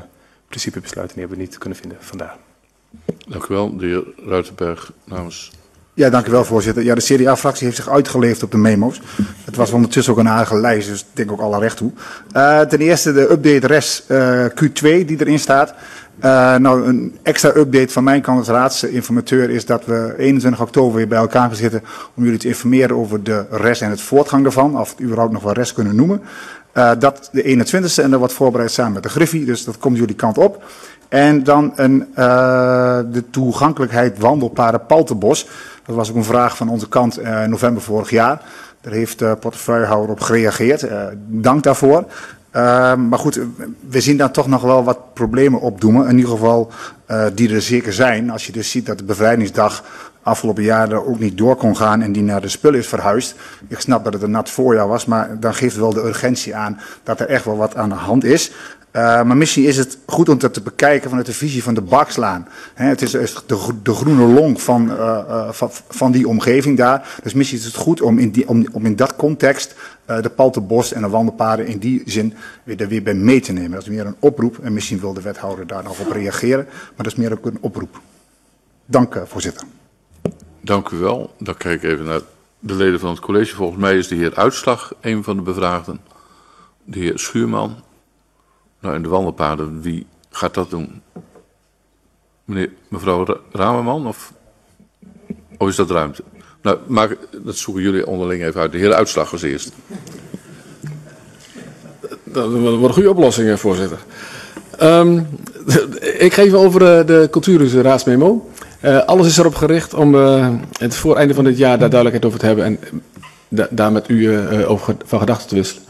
Speaker 14: principebesluiten die hebben we niet kunnen vinden vandaag.
Speaker 3: Dank u wel, de heer Ruitenberg namens...
Speaker 6: Ja, dank u wel, voorzitter. Ja, de CDA-fractie heeft zich uitgeleefd op de memo's. Het was ondertussen ook een aardige lijst, dus ik denk ook alle recht toe. Ten eerste de update RES Q2 die erin staat. Nou, een extra update van mijn kant als raadsinformateur is dat we 21 oktober weer bij elkaar gaan zitten om jullie te informeren over de RES en het voortgang daarvan, of we het überhaupt nog wel RES kunnen noemen. Dat de 21ste en dat wordt voorbereid samen met de Griffie, dus dat komt jullie kant op. En dan de toegankelijkheid wandelpaden Paltenbos. Dat was ook een vraag van onze kant in november vorig jaar. Daar heeft de portefeuillehouder op gereageerd. Dank daarvoor. Maar goed, we zien dan toch nog wel wat problemen opdoemen. In ieder geval die er zeker zijn. Als je dus ziet dat de bevrijdingsdag afgelopen jaar er ook niet door kon gaan en die naar de spullen is verhuisd. Ik snap dat het een nat voorjaar was, maar dan geeft wel de urgentie aan dat er echt wel wat aan de hand is. Maar misschien is het goed om dat te bekijken vanuit de visie van de Bakslaan. Het is de groene long van die omgeving daar. Dus misschien is het goed om in dat context de Paltenbos en de wandelpaden in die zin er weer bij mee te nemen. Dat is meer een oproep en misschien wil de wethouder daar nog op reageren. Maar dat is meer ook een oproep. Dank, voorzitter.
Speaker 3: Dank u wel. Dan kijk ik even naar de leden van het college. Volgens mij is de heer Uitslag een van de bevraagden. De heer Schuurman. Nou, in de wandelpaden, wie gaat dat doen? Mevrouw Ramerman of is dat ruimte? Nou, maar dat zoeken jullie onderling even uit. De heer Uitslag als eerst.
Speaker 12: Dat wordt een goede oplossing, voorzitter. Ik geef over de cultuurraadsmemo. Alles is erop gericht om het voor het einde van dit jaar daar duidelijkheid over te hebben en daar met u over van gedachten te wisselen.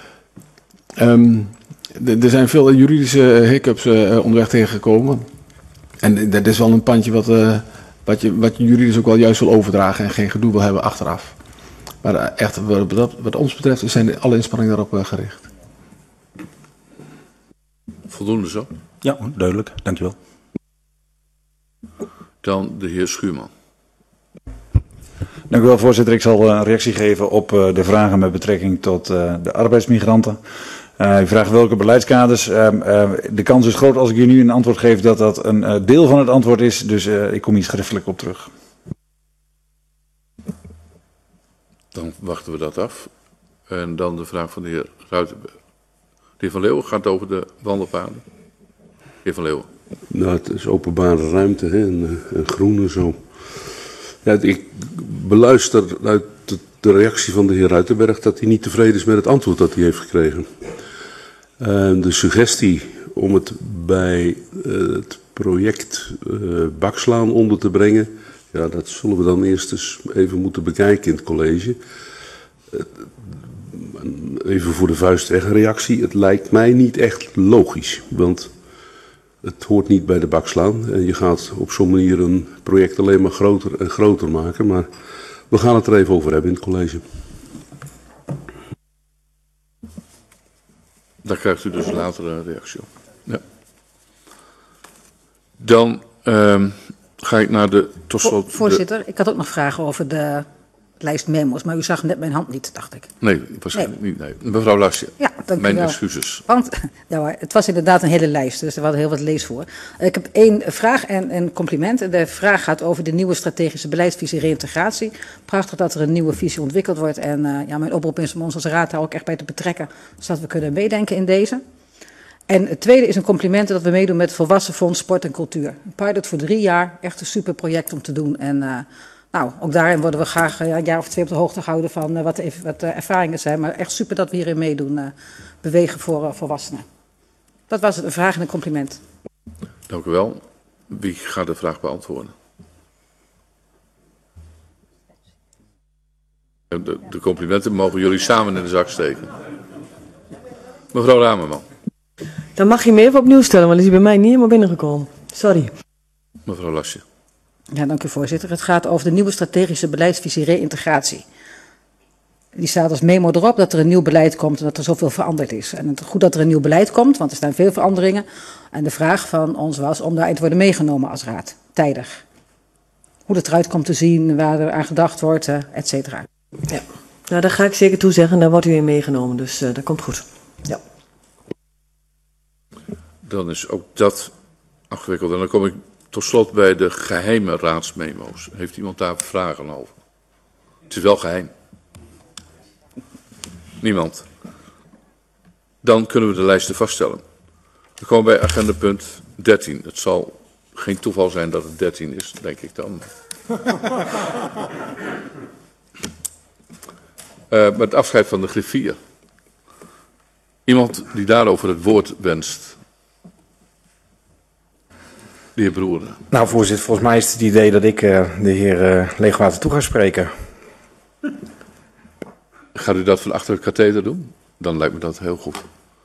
Speaker 12: Er zijn veel juridische hiccups onderweg tegengekomen. En dat is wel een pandje wat je juridisch ook wel juist wil overdragen en geen gedoe wil hebben achteraf. Maar echt, wat ons betreft zijn alle inspanningen daarop gericht.
Speaker 3: Voldoende zo?
Speaker 4: Ja, duidelijk. Dank u wel.
Speaker 3: Dan de heer Schuurman.
Speaker 15: Dank u wel, voorzitter. Ik zal een reactie geven op de vragen met betrekking tot de arbeidsmigranten. U vraagt welke beleidskaders. De kans is groot als ik u nu een antwoord geef dat dat een deel van het antwoord is. Dus ik kom hier schriftelijk op terug.
Speaker 3: Dan wachten we dat af. En dan de vraag van de heer Ruitenberg. De heer Van Leeuwen gaat over de wandelpaden. De heer Van Leeuwen.
Speaker 11: Nou, het is openbare ruimte hè, en groen en zo. Ja, ik beluister uit de reactie van de heer Ruitenberg dat hij niet tevreden is met het antwoord dat hij heeft gekregen. De suggestie om het bij het project Bakslaan onder te brengen, ja, dat zullen we dan eerst eens even moeten bekijken in het college. Even voor de vuist weg een reactie. Het lijkt mij niet echt logisch, want het hoort niet bij de Bakslaan. En je gaat op zo'n manier een project alleen maar groter en groter maken. Maar we gaan het er even over hebben in het college.
Speaker 3: Daar krijgt u dus later een reactie op. Ja. Dan ga ik naar de...
Speaker 7: Voorzitter, ik had ook nog vragen over de lijst memo's, maar u zag net mijn hand niet, dacht ik.
Speaker 3: Nee, waarschijnlijk niet. Nee. Mevrouw Lasje,
Speaker 7: ja, dank
Speaker 3: mijn
Speaker 7: u wel.
Speaker 3: excuses.
Speaker 7: Want ja, het was inderdaad een hele lijst, dus er was heel wat lees voor. Ik heb 1 vraag en een compliment. De vraag gaat over de nieuwe strategische beleidsvisie reïntegratie. Prachtig dat er een nieuwe visie ontwikkeld wordt. En ja, mijn oproep is om ons als raad daar ook echt bij te betrekken, zodat we kunnen meedenken in deze. En het tweede is een compliment dat we meedoen met het Volwassenfonds Sport en Cultuur. Een pilot voor 3 jaar, echt een super project om te doen. En nou, ook daarin worden we graag een jaar of 2 op de hoogte gehouden van wat de ervaringen zijn. Maar echt super dat we hierin meedoen, bewegen voor volwassenen. Dat was het, een vraag en een compliment.
Speaker 3: Dank u wel. Wie gaat de vraag beantwoorden? De complimenten mogen jullie samen in de zak steken. Mevrouw Ramerman.
Speaker 13: Dan mag je hem even opnieuw stellen, want die is bij mij niet helemaal binnengekomen. Sorry.
Speaker 3: Mevrouw Lasje.
Speaker 7: Ja, dank u voorzitter. Het gaat over de nieuwe strategische beleidsvisie reïntegratie. Die staat als memo erop dat er een nieuw beleid komt en dat er zoveel veranderd is. En het is goed dat er een nieuw beleid komt, want er staan veel veranderingen. En de vraag van ons was om daarin te worden meegenomen als raad, tijdig. Hoe het eruit komt te zien, waar er aan gedacht wordt, et cetera.
Speaker 13: Ja. Nou, daar ga ik zeker toe zeggen, daar wordt u in meegenomen, dus dat komt goed. Ja.
Speaker 3: Dan is ook dat afgewikkeld. En dan kom ik tot slot bij de geheime raadsmemo's. Heeft iemand daar vragen over? Het is wel geheim. Niemand. Dan kunnen we de lijsten vaststellen. We komen bij agenda punt 13. Het zal geen toeval zijn dat het 13 is, denk ik dan. Met het afscheid van de griffier. Iemand die daarover het woord wenst. De heer Broeren.
Speaker 9: Nou, voorzitter, volgens mij is het idee dat ik de heer Leegwater toe ga spreken.
Speaker 3: Gaat u dat van achter het katheder doen? Dan lijkt me dat heel goed.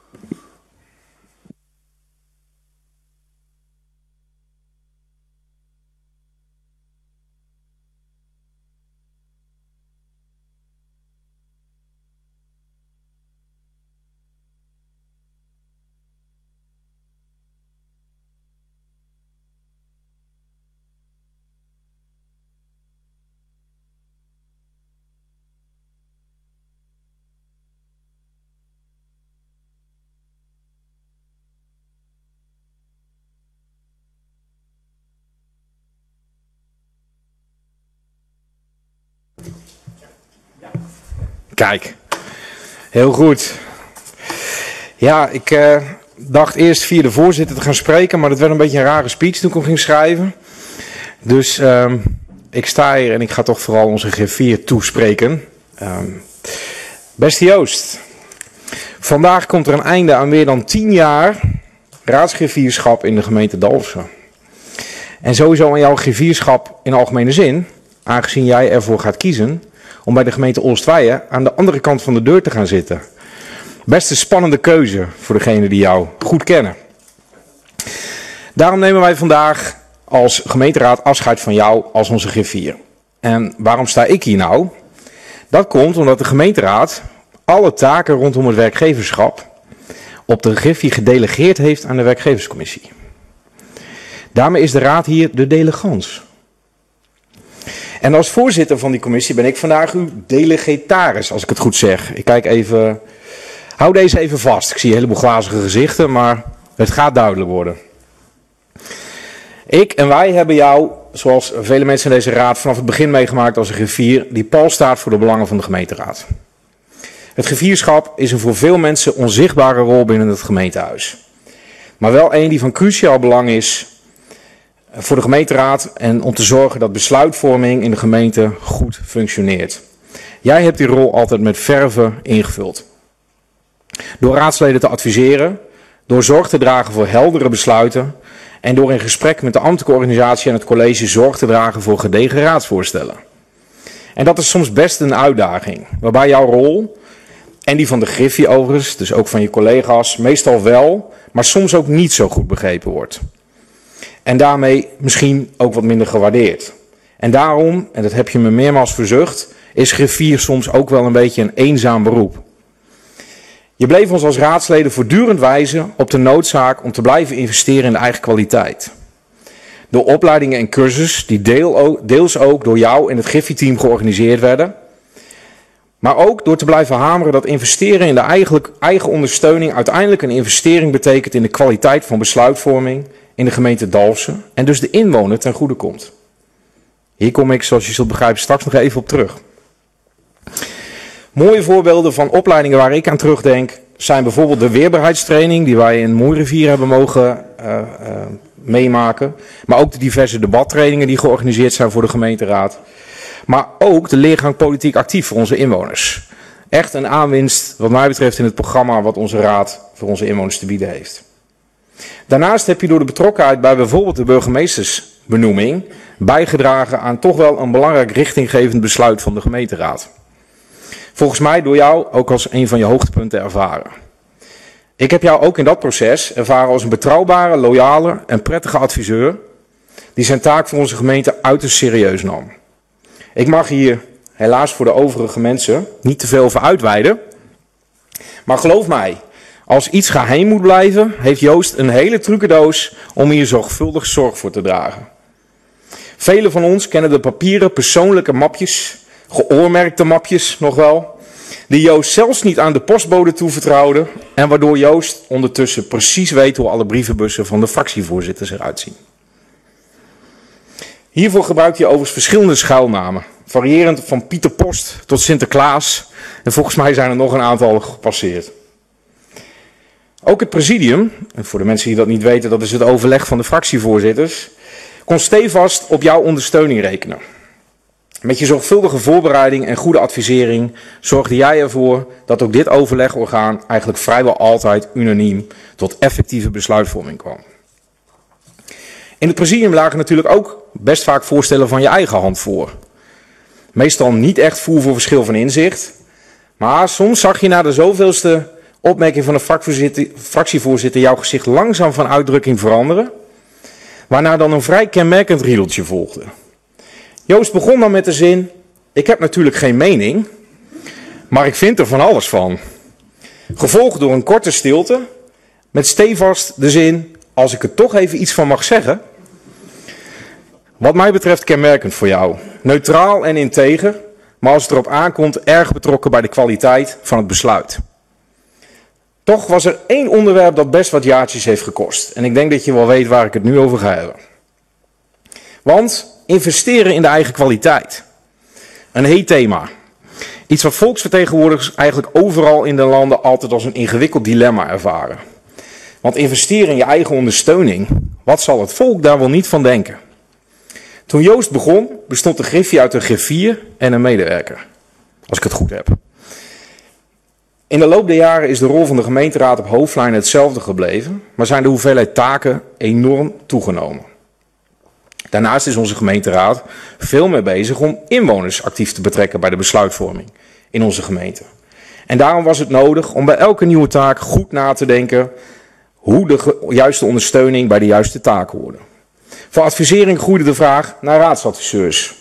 Speaker 9: Kijk, heel goed. Ja, ik dacht eerst via de voorzitter te gaan spreken, maar dat werd een beetje een rare speech toen ik hem ging schrijven. Dus ik sta hier en ik ga toch vooral onze griffier toespreken. Beste Joost, vandaag komt er een einde aan meer dan 10 jaar raadsgrifierschap in de gemeente Dalfsen. En sowieso aan jouw griffierschap in algemene zin, aangezien jij ervoor gaat kiezen om bij de gemeente Oostweijen aan de andere kant van de deur te gaan zitten. Best een spannende keuze voor degenen die jou goed kennen. Daarom nemen wij vandaag als gemeenteraad afscheid van jou als onze griffier. En waarom sta ik hier nou? Dat komt omdat de gemeenteraad alle taken rondom het werkgeverschap op de griffier gedelegeerd heeft aan de werkgeverscommissie. Daarmee is de raad hier de delegans. En als voorzitter van die commissie ben ik vandaag uw delegataris, als ik het goed zeg. Ik kijk even, hou deze even vast. Ik zie een heleboel glazige gezichten, maar het gaat duidelijk worden. Ik en wij hebben jou, zoals vele mensen in deze raad, vanaf het begin meegemaakt als een griffier die pal staat voor de belangen van de gemeenteraad. Het griffierschap is een voor veel mensen onzichtbare rol binnen het gemeentehuis. Maar wel een die van cruciaal belang is voor de gemeenteraad en om te zorgen dat besluitvorming in de gemeente goed functioneert. Jij hebt die rol altijd met verve ingevuld. Door raadsleden te adviseren, door zorg te dragen voor heldere besluiten en door in gesprek met de ambtelijke organisatie en het college zorg te dragen voor gedegen raadsvoorstellen. En dat is soms best een uitdaging, waarbij jouw rol en die van de griffie overigens, dus ook van je collega's, meestal wel, maar soms ook niet zo goed begrepen wordt. En daarmee misschien ook wat minder gewaardeerd. En daarom, en dat heb je me meermaals verzucht, is griffier soms ook wel een beetje een eenzaam beroep. Je bleef ons als raadsleden voortdurend wijzen op de noodzaak om te blijven investeren in de eigen kwaliteit. Door opleidingen en cursussen die deels ook door jou en het griffieteam georganiseerd werden. Maar ook door te blijven hameren dat investeren in de eigen ondersteuning uiteindelijk een investering betekent in de kwaliteit van besluitvorming in de gemeente Dalfsen en dus de inwoner ten goede komt. Hier kom ik, zoals je zult begrijpen, straks nog even op terug. Mooie voorbeelden van opleidingen waar ik aan terugdenk zijn bijvoorbeeld de weerbaarheidstraining die wij in Mooirivier hebben mogen meemaken. Maar ook de diverse debattrainingen die georganiseerd zijn voor de gemeenteraad. Maar ook de leergang politiek actief voor onze inwoners. Echt een aanwinst wat mij betreft in het programma wat onze raad voor onze inwoners te bieden heeft. Daarnaast heb je door de betrokkenheid bij bijvoorbeeld de burgemeestersbenoeming bijgedragen aan toch wel een belangrijk richtinggevend besluit van de gemeenteraad. Volgens mij door jou ook als een van je hoogtepunten ervaren. Ik heb jou ook in dat proces ervaren als een betrouwbare, loyale en prettige adviseur die zijn taak voor onze gemeente uiterst serieus nam. Ik mag hier helaas voor de overige mensen niet te veel over uitweiden, maar geloof mij, als iets geheim moet blijven, heeft Joost een hele trucendoos om hier zorgvuldig zorg voor te dragen. Velen van ons kennen de papieren persoonlijke mapjes, geoormerkte mapjes nog wel, die Joost zelfs niet aan de postbode toevertrouwde en waardoor Joost ondertussen precies weet hoe alle brievenbussen van de fractievoorzitters eruit zien. Hiervoor gebruikt hij overigens verschillende schuilnamen, variërend van Pieter Post tot Sinterklaas en volgens mij zijn er nog een aantal gepasseerd. Ook het presidium, en voor de mensen die dat niet weten, dat is het overleg van de fractievoorzitters, kon stevast op jouw ondersteuning rekenen. Met je zorgvuldige voorbereiding en goede advisering zorgde jij ervoor dat ook dit overlegorgaan eigenlijk vrijwel altijd unaniem tot effectieve besluitvorming kwam. In het presidium lagen natuurlijk ook best vaak voorstellen van je eigen hand voor. Meestal niet echt voer voor verschil van inzicht, maar soms zag je na de zoveelste opmerking van de fractievoorzitter jouw gezicht langzaam van uitdrukking veranderen, waarna dan een vrij kenmerkend riedeltje volgde. Joost begon dan met de zin: ik heb natuurlijk geen mening, maar ik vind er van alles van. Gevolgd door een korte stilte, met stevast de zin: als ik er toch even iets van mag zeggen. Wat mij betreft kenmerkend voor jou. Neutraal en integer, maar als het erop aankomt erg betrokken bij de kwaliteit van het besluit. Toch was er één onderwerp dat best wat jaartjes heeft gekost. En ik denk dat je wel weet waar ik het nu over ga hebben. Want investeren in de eigen kwaliteit. Een heet thema. Iets wat volksvertegenwoordigers eigenlijk overal in de landen altijd als een ingewikkeld dilemma ervaren. Want investeren in je eigen ondersteuning, wat zal het volk daar wel niet van denken? Toen Joost begon, bestond de griffie uit een griffier en een medewerker. Als ik het goed heb. In de loop der jaren is de rol van de gemeenteraad op hoofdlijnen hetzelfde gebleven, maar zijn de hoeveelheid taken enorm toegenomen. Daarnaast is onze gemeenteraad veel meer bezig om inwoners actief te betrekken bij de besluitvorming in onze gemeente. En daarom was het nodig om bij elke nieuwe taak goed na te denken hoe de juiste ondersteuning bij de juiste taak hoorde. Voor advisering groeide de vraag naar raadsadviseurs.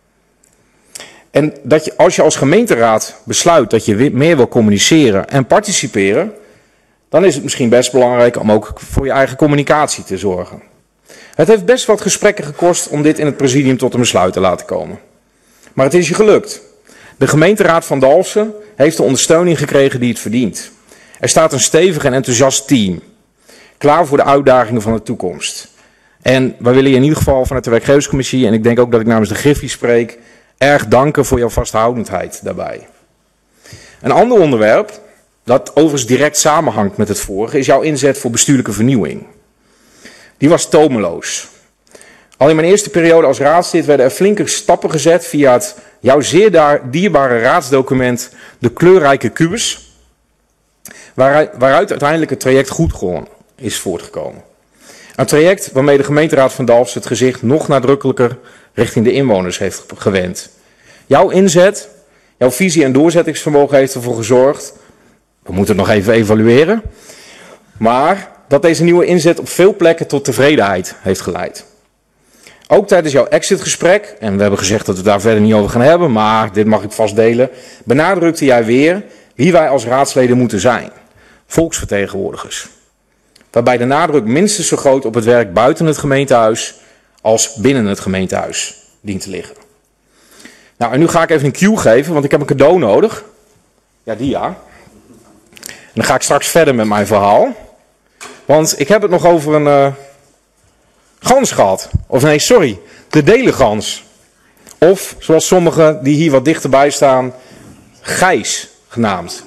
Speaker 9: En als je als gemeenteraad besluit dat je meer wil communiceren en participeren, dan is het misschien best belangrijk om ook voor je eigen communicatie te zorgen. Het heeft best wat gesprekken gekost om dit in het presidium tot een besluit te laten komen. Maar het is je gelukt. De gemeenteraad van Dalfsen heeft de ondersteuning gekregen die het verdient. Er staat een stevig en enthousiast team, klaar voor de uitdagingen van de toekomst. En wij willen je in ieder geval vanuit de werkgeverscommissie, en ik denk ook dat ik namens de Griffie spreek, erg danken voor jouw vasthoudendheid daarbij. Een ander onderwerp, dat overigens direct samenhangt met het vorige, is jouw inzet voor bestuurlijke vernieuwing. Die was tomeloos. Al in mijn eerste periode als raadslid werden er flinke stappen gezet via het jouw zeer dierbare raadsdocument De Kleurrijke Kubus, waaruit uiteindelijk het traject Goedgrond is voortgekomen. Een traject waarmee de gemeenteraad van Dalfsen het gezicht nog nadrukkelijker richting de inwoners heeft gewend. Jouw inzet, jouw visie en doorzettingsvermogen heeft ervoor gezorgd, we moeten het nog even evalueren, maar dat deze nieuwe inzet op veel plekken tot tevredenheid heeft geleid. Ook tijdens jouw exitgesprek, en we hebben gezegd dat we het daar verder niet over gaan hebben, maar dit mag ik vast delen, benadrukte jij weer wie wij als raadsleden moeten zijn. Volksvertegenwoordigers. Waarbij de nadruk minstens zo groot op het werk buiten het gemeentehuis als binnen het gemeentehuis dient te liggen. Nou, en nu ga ik even een cue geven, want ik heb een cadeau nodig. Ja, die ja. En dan ga ik straks verder met mijn verhaal. Want ik heb het nog over een gans gehad. Of nee, sorry, de delengans. Of, zoals sommigen die hier wat dichterbij staan, Gijs genaamd.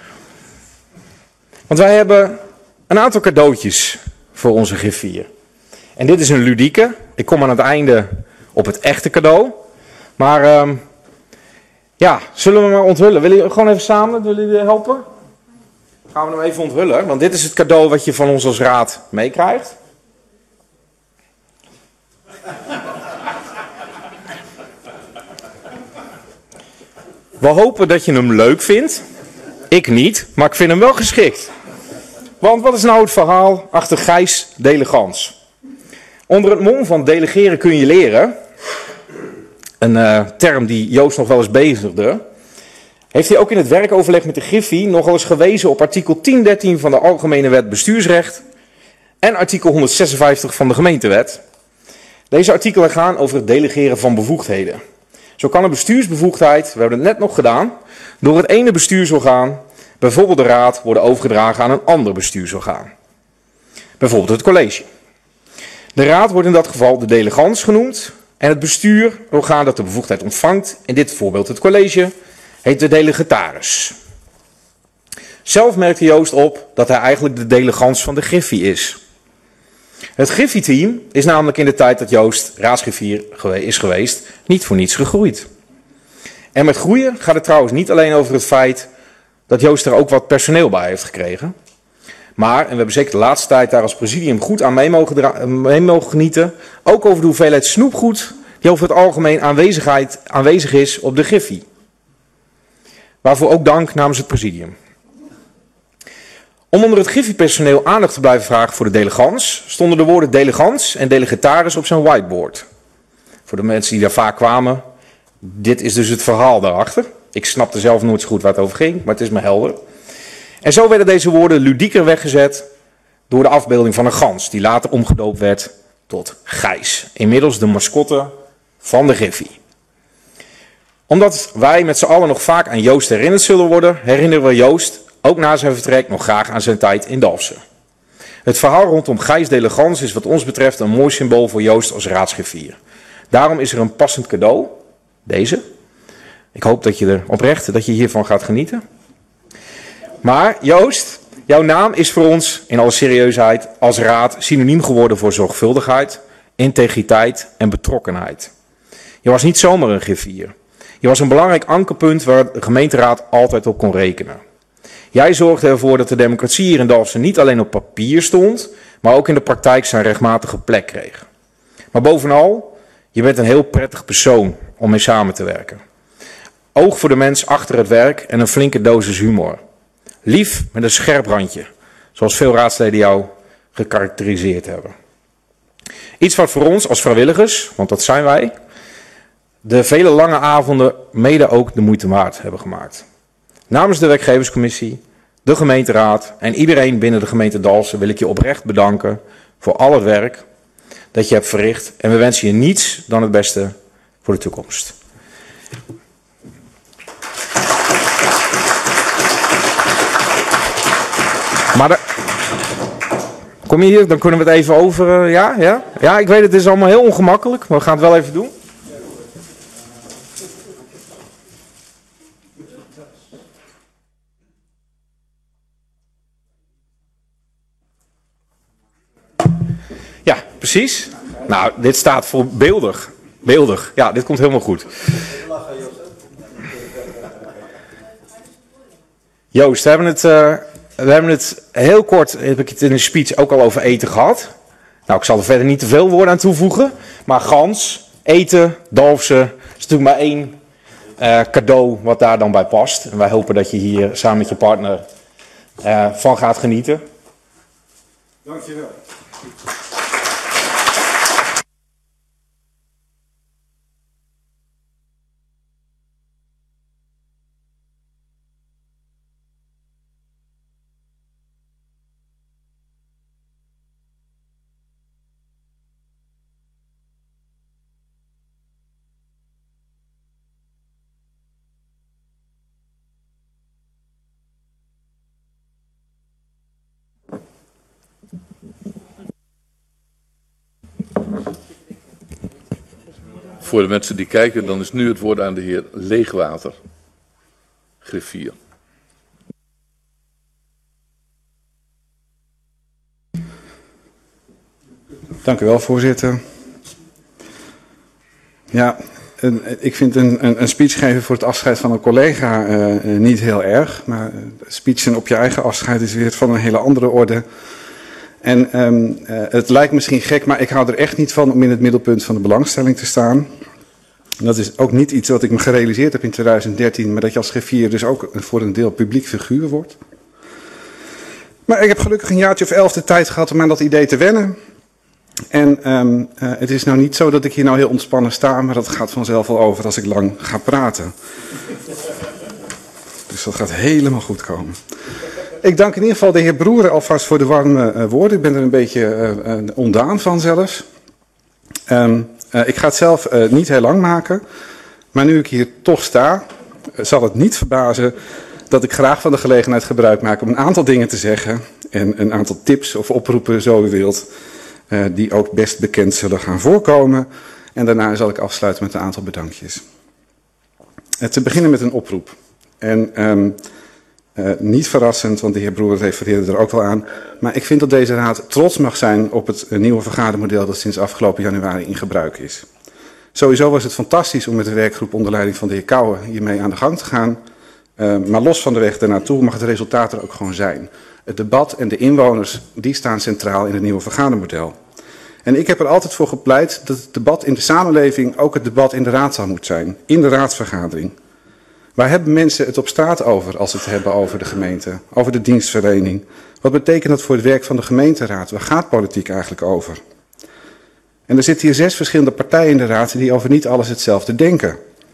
Speaker 9: Want wij hebben een aantal cadeautjes voor onze griffier. En dit is een ludieke. Ik kom aan het einde op het echte cadeau. Maar ja, zullen we maar onthullen? Willen jullie gewoon even samen? Willen jullie helpen? Gaan we hem even onthullen. Want dit is het cadeau wat je van ons als raad meekrijgt. We hopen dat je hem leuk vindt. Ik niet, maar ik vind hem wel geschikt. Want wat is nou het verhaal achter Gijs Delegans? Onder het mom van delegeren kun je leren, een term die Joost nog wel eens bezigde, heeft hij ook in het werkoverleg met de Griffie nogal eens gewezen op artikel 1013 van de Algemene Wet Bestuursrecht en artikel 156 van de Gemeentewet. Deze artikelen gaan over het delegeren van bevoegdheden. Zo kan een bestuursbevoegdheid, we hebben het net nog gedaan, door het ene bestuursorgaan, bijvoorbeeld de raad, worden overgedragen aan een ander bestuursorgaan. Bijvoorbeeld het college. De raad wordt in dat geval de delegans genoemd en het bestuurorgaan dat de bevoegdheid ontvangt, in dit voorbeeld het college, heet de delegataris. Zelf merkte Joost op dat hij eigenlijk de delegans van de Griffie is. Het Griffie-team is namelijk in de tijd dat Joost raadsgriffier is geweest niet voor niets gegroeid. En met groeien gaat het trouwens niet alleen over het feit dat Joost er ook wat personeel bij heeft gekregen. Maar, en we hebben zeker de laatste tijd daar als presidium goed aan mee mogen genieten, ook over de hoeveelheid snoepgoed die over het algemeen aanwezig is op de Griffie. Waarvoor ook dank namens het presidium. Om onder het Griffie-personeel aandacht te blijven vragen voor de delegans, stonden de woorden delegans en delegataris op zijn whiteboard. Voor de mensen die daar vaak kwamen, dit is dus het verhaal daarachter. Ik snapte zelf nooit zo goed waar het over ging, maar het is me helder. En zo werden deze woorden ludieker weggezet door de afbeelding van een gans, die later omgedoopt werd tot Gijs. Inmiddels de mascotte van de Griffie. Omdat wij met z'n allen nog vaak aan Joost herinnerd zullen worden, herinneren we Joost ook na zijn vertrek nog graag aan zijn tijd in Dalfsen. Het verhaal rondom Gijs Delegans is wat ons betreft een mooi symbool voor Joost als raadsgriffier. Daarom is er een passend cadeau, deze. Ik hoop dat je hiervan gaat genieten. Maar Joost, jouw naam is voor ons in alle serieusheid als raad synoniem geworden voor zorgvuldigheid, integriteit en betrokkenheid. Je was niet zomaar een griffier. Je was een belangrijk ankerpunt waar de gemeenteraad altijd op kon rekenen. Jij zorgde ervoor dat de democratie hier in Dalfsen niet alleen op papier stond, maar ook in de praktijk zijn rechtmatige plek kreeg. Maar bovenal, je bent een heel prettig persoon om mee samen te werken. Oog voor de mens achter het werk en een flinke dosis humor. Lief met een scherp randje, zoals veel raadsleden jou gekarakteriseerd hebben. Iets wat voor ons als vrijwilligers, want dat zijn wij, de vele lange avonden mede ook de moeite waard hebben gemaakt. Namens de werkgeverscommissie, de gemeenteraad en iedereen binnen de gemeente Dalfsen wil ik je oprecht bedanken voor al het werk dat je hebt verricht. En we wensen je niets dan het beste voor de toekomst. Maar kom je hier, dan kunnen we het even over. Ja, ik weet het is allemaal heel ongemakkelijk, maar we gaan het wel even doen. Ja, precies. Nou, dit staat voor beeldig. Beeldig. Ja, dit komt helemaal goed. Joost, we hebben het heel kort, heb ik het in de speech ook al over eten gehad. Nou, ik zal er verder niet te veel woorden aan toevoegen. Maar gans, eten, Dalfsen, is natuurlijk maar één cadeau wat daar dan bij past. En wij hopen dat je hier samen met je partner van gaat genieten.
Speaker 6: Dankjewel.
Speaker 3: Voor de mensen die kijken, dan is nu het woord aan de heer Leegwater, griffier.
Speaker 1: Dank u wel, voorzitter. Ja, ik vind een speech geven voor het afscheid van een collega niet heel erg. Maar speechen op je eigen afscheid is weer van een hele andere orde. En het lijkt misschien gek, maar ik hou er echt niet van om in het middelpunt van de belangstelling te staan. En dat is ook niet iets wat ik me gerealiseerd heb in 2013, maar dat je als griffier dus ook voor een deel publiek figuur wordt. Maar ik heb gelukkig een jaartje of 11 de tijd gehad om aan dat idee te wennen. En het is nou niet zo dat ik hier nou heel ontspannen sta, maar dat gaat vanzelf wel over als ik lang ga praten. Dus dat gaat helemaal goed komen. Ik dank in ieder geval de heer Broeren alvast voor de warme woorden. Ik ben er een beetje ontdaan van zelfs. Ik ga het zelf niet heel lang maken. Maar nu ik hier toch sta, zal het niet verbazen dat ik graag van de gelegenheid gebruik maak om een aantal dingen te zeggen en een aantal tips of oproepen, zo u wilt, die ook best bekend zullen gaan voorkomen. En daarna zal ik afsluiten met een aantal bedankjes. Te beginnen met een oproep. En niet verrassend, want de heer Broer refereerde er ook wel aan, maar ik vind dat deze raad trots mag zijn op het nieuwe vergadermodel dat sinds afgelopen januari in gebruik is. Sowieso was het fantastisch om met de werkgroep onder leiding van de heer Kouwen hiermee aan de gang te gaan. Maar los van de weg daarnaartoe mag het resultaat er ook gewoon zijn. Het debat en de inwoners, die staan centraal in het nieuwe vergadermodel. En ik heb er altijd voor gepleit dat het debat in de samenleving ook het debat in de raadzaal moet zijn. In de raadsvergadering. Waar hebben mensen het op straat over als ze het hebben over de gemeente? Over de dienstverlening? Wat betekent dat voor het werk van de gemeenteraad? Waar gaat politiek eigenlijk over? En er zitten hier 6 verschillende partijen in de raad die over niet alles hetzelfde denken.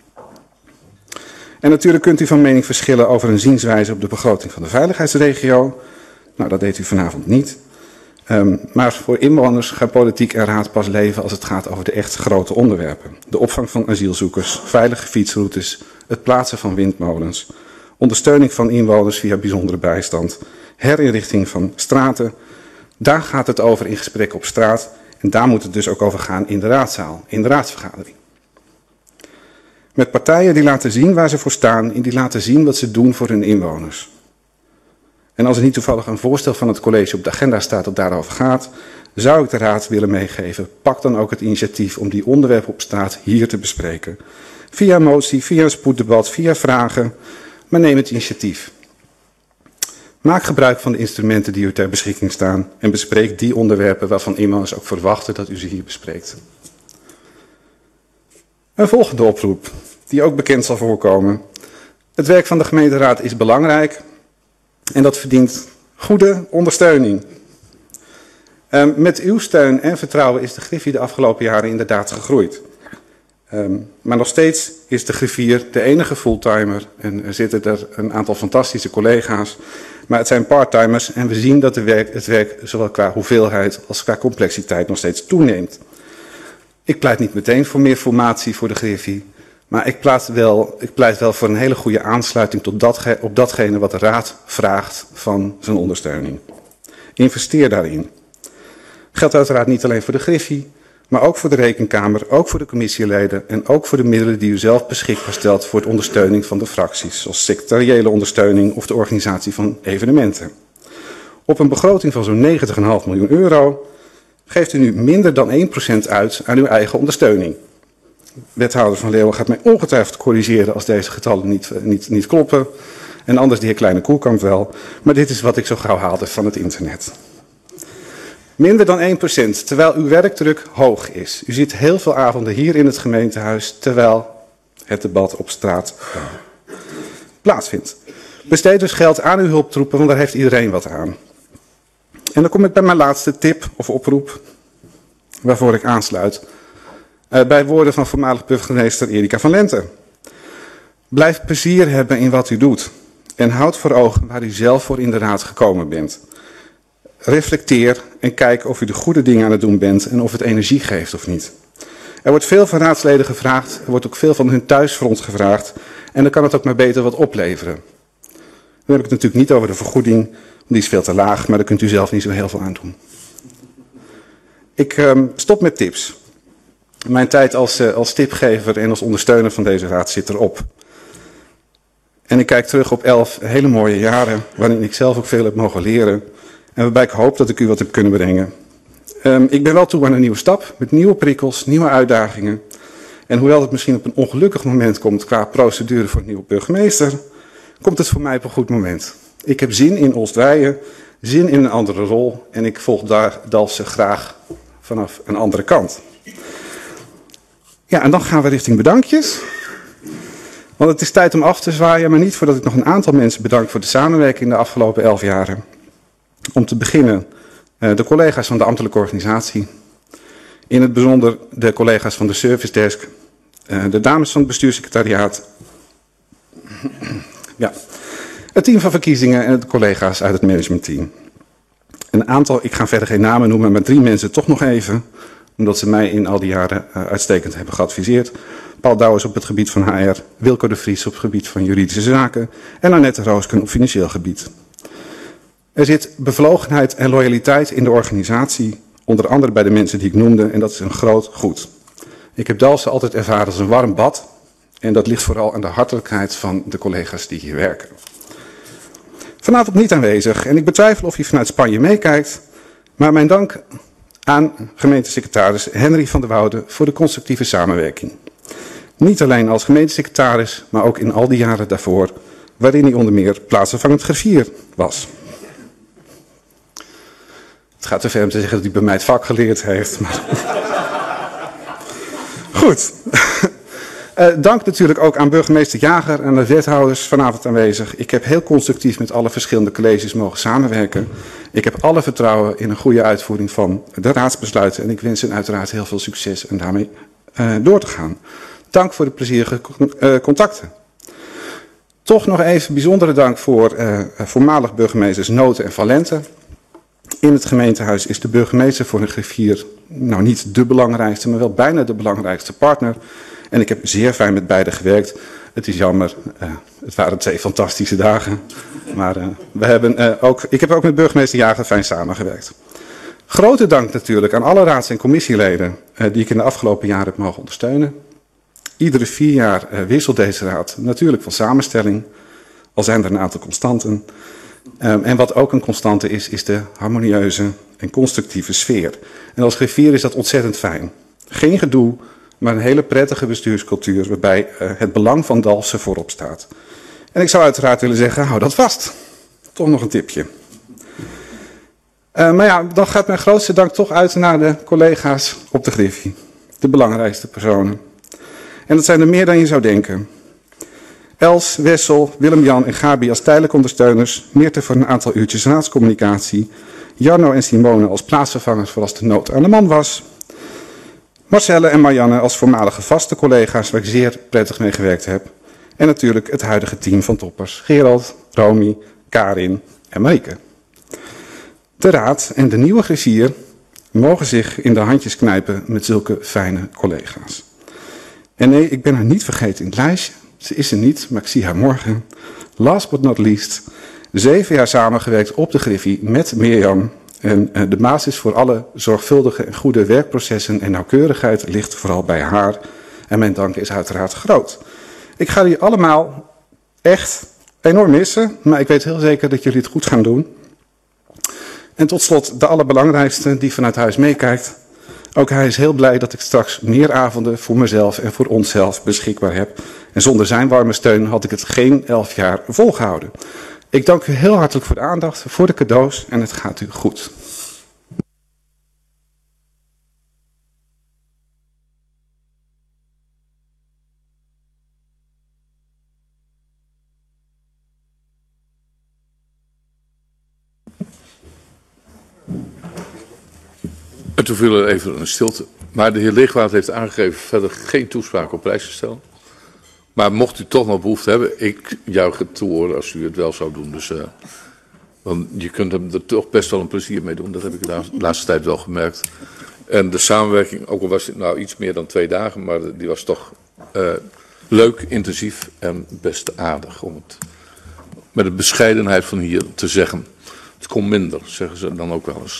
Speaker 1: En natuurlijk kunt u van mening verschillen over een zienswijze op de begroting van de veiligheidsregio. Nou, dat deed u vanavond niet. Maar voor inwoners gaat politiek en raad pas leven als het gaat over de echt grote onderwerpen. De opvang van asielzoekers, veilige fietsroutes, het plaatsen van windmolens, ondersteuning van inwoners via bijzondere bijstand, herinrichting van straten. Daar gaat het over in gesprekken op straat en daar moet het dus ook over gaan in de raadzaal, in de raadsvergadering. Met partijen die laten zien waar ze voor staan en die laten zien wat ze doen voor hun inwoners. En als er niet toevallig een voorstel van het college op de agenda staat dat daarover gaat, zou ik de raad willen meegeven. Pak dan ook het initiatief om die onderwerpen op straat hier te bespreken. Via motie, via een spoeddebat, via vragen, maar neem het initiatief. Maak gebruik van de instrumenten die u ter beschikking staan en bespreek die onderwerpen waarvan inwoners ook verwachten dat u ze hier bespreekt. Een volgende oproep, die ook bekend zal voorkomen. Het werk van de gemeenteraad is belangrijk en dat verdient goede ondersteuning. Met uw steun en vertrouwen is de Griffie de afgelopen jaren inderdaad gegroeid. Maar nog steeds is de griffier de enige fulltimer en er zitten er een aantal fantastische collega's. Maar het zijn parttimers en we zien dat het werk zowel qua hoeveelheid als qua complexiteit nog steeds toeneemt. Ik pleit niet meteen voor meer formatie voor de griffie, maar ik pleit wel voor een hele goede aansluiting op datgene wat de raad vraagt van zijn ondersteuning. Investeer daarin. Geldt uiteraard niet alleen voor de griffie, maar ook voor de rekenkamer, ook voor de commissieleden en ook voor de middelen die u zelf beschikbaar stelt voor de ondersteuning van de fracties, zoals secretariële ondersteuning of de organisatie van evenementen. Op een begroting van zo'n 90,5 miljoen euro geeft u nu minder dan 1% uit aan uw eigen ondersteuning. Wethouder Van Leeuwen gaat mij ongetwijfeld corrigeren als deze getallen niet kloppen. En anders de heer Kleine Koelkamp wel. Maar dit is wat ik zo gauw haalde van het internet. Minder dan 1%, terwijl uw werkdruk hoog is. U ziet heel veel avonden hier in het gemeentehuis, terwijl het debat op straat plaatsvindt. Besteed dus geld aan uw hulptroepen, want daar heeft iedereen wat aan. En dan kom ik bij mijn laatste tip of oproep, waarvoor ik aansluit. Bij woorden van voormalig burgemeester Erika van Lente. Blijf plezier hebben in wat u doet. En houd voor ogen waar u zelf voor in de raad gekomen bent. Reflecteer en kijk of u de goede dingen aan het doen bent en of het energie geeft of niet. Er wordt veel van raadsleden gevraagd, er wordt ook veel van hun thuisfront gevraagd. En dan kan het ook maar beter wat opleveren. Dan heb ik het natuurlijk niet over de vergoeding, die is veel te laag, maar daar kunt u zelf niet zo heel veel aan doen. Ik stop met tips. Mijn tijd als tipgever en als ondersteuner van deze raad zit erop. En ik kijk terug op 11 hele mooie jaren, waarin ik zelf ook veel heb mogen leren. En waarbij ik hoop dat ik u wat heb kunnen brengen. Ik ben wel toe aan een nieuwe stap, met nieuwe prikkels, nieuwe uitdagingen. En hoewel het misschien op een ongelukkig moment komt qua procedure voor een nieuwe burgemeester, komt het voor mij op een goed moment. Ik heb zin in Oostweijen, zin in een andere rol en ik volg daar Dalfsen graag vanaf een andere kant. Ja, en dan gaan we richting bedankjes. Want het is tijd om af te zwaaien, maar niet voordat ik nog een aantal mensen bedank voor de samenwerking de afgelopen 11 jaren. Om te beginnen de collega's van de ambtelijke organisatie. In het bijzonder de collega's van de service desk. De dames van het bestuurssecretariaat. Ja, het team van verkiezingen en de collega's uit het managementteam. Een aantal, ik ga verder geen namen noemen, maar 3 mensen toch nog even. Omdat ze mij in al die jaren uitstekend hebben geadviseerd. Paul Douwes op het gebied van HR, Wilco de Vries op het gebied van juridische zaken en Annette Roosken op financieel gebied. Er zit bevlogenheid en loyaliteit in de organisatie, onder andere bij de mensen die ik noemde, en dat is een groot goed. Ik heb Dalfsen altijd ervaren als een warm bad en dat ligt vooral aan de hartelijkheid van de collega's die hier werken. Vanavond niet aanwezig en ik betwijfel of hij vanuit Spanje meekijkt, maar mijn dank aan gemeentesecretaris Henry van der Woude voor de constructieve samenwerking. Niet alleen als gemeentesecretaris, maar ook in al die jaren daarvoor, waarin hij onder meer plaatsvervangend griffier was. Het gaat te ver om te zeggen dat hij bij mij het vak geleerd heeft. Maar... Goed. Dank natuurlijk ook aan burgemeester Jager en de wethouders vanavond aanwezig. Ik heb heel constructief met alle verschillende colleges mogen samenwerken. Ik heb alle vertrouwen in een goede uitvoering van de raadsbesluiten. En ik wens hen uiteraard heel veel succes en daarmee door te gaan. Dank voor de plezierige contacten. Toch nog even bijzondere dank voor voormalig burgemeesters Noten en Valente. In het gemeentehuis is de burgemeester voor een griffier, nou niet de belangrijkste, maar wel bijna de belangrijkste partner. En ik heb zeer fijn met beiden gewerkt. Het is jammer, het waren 2 fantastische dagen. Maar ik heb ook met burgemeester Jager fijn samengewerkt. Grote dank natuurlijk aan alle raads- en commissieleden die ik in de afgelopen jaren heb mogen ondersteunen. Iedere 4 jaar wisselt deze raad natuurlijk van samenstelling, al zijn er een aantal constanten. En wat ook een constante is, is de harmonieuze en constructieve sfeer. En als griffier is dat ontzettend fijn. Geen gedoe, maar een hele prettige bestuurscultuur waarbij het belang van Dalfsen voorop staat. En ik zou uiteraard willen zeggen, hou dat vast. Toch nog een tipje. Maar ja, dan gaat mijn grootste dank toch uit naar de collega's op de griffie. De belangrijkste personen. En dat zijn er meer dan je zou denken. Els, Wessel, Willem-Jan en Gabi als tijdelijke ondersteuners. Meerte voor een aantal uurtjes raadscommunicatie. Jarno en Simone als plaatsvervangers voor als de nood aan de man was. Marcelle en Marianne als voormalige vaste collega's waar ik zeer prettig mee gewerkt heb. En natuurlijk het huidige team van toppers. Gerald, Romy, Karin en Marieke. De raad en de nieuwe griffier mogen zich in de handjes knijpen met zulke fijne collega's. En nee, ik ben haar niet vergeten in het lijstje. Ze is er niet, maar ik zie haar morgen. Last but not least, 7 jaar samengewerkt op de griffie met Mirjam. En de basis voor alle zorgvuldige en goede werkprocessen en nauwkeurigheid ligt vooral bij haar. En mijn dank is uiteraard groot. Ik ga jullie allemaal echt enorm missen, maar ik weet heel zeker dat jullie het goed gaan doen. En tot slot de allerbelangrijkste die vanuit huis meekijkt. Ook hij is heel blij dat ik straks meer avonden voor mezelf en voor onszelf beschikbaar heb. En zonder zijn warme steun had ik het geen 11 jaar volgehouden. Ik dank u heel hartelijk voor de aandacht, voor de cadeaus en het gaat u goed.
Speaker 3: En toen viel er even een stilte. Maar de heer Leegwaard heeft aangegeven verder geen toespraak op prijs te stellen. Maar mocht u toch nog behoefte hebben, ik juich het toe als u het wel zou doen. Dus, want je kunt hem er toch best wel een plezier mee doen. Dat heb ik de laatste tijd wel gemerkt. En de samenwerking, ook al was het nou iets meer dan 2 dagen, maar die was toch leuk, intensief en best aardig. Om het met de bescheidenheid van hier te zeggen. Het kon minder, zeggen ze dan ook wel eens.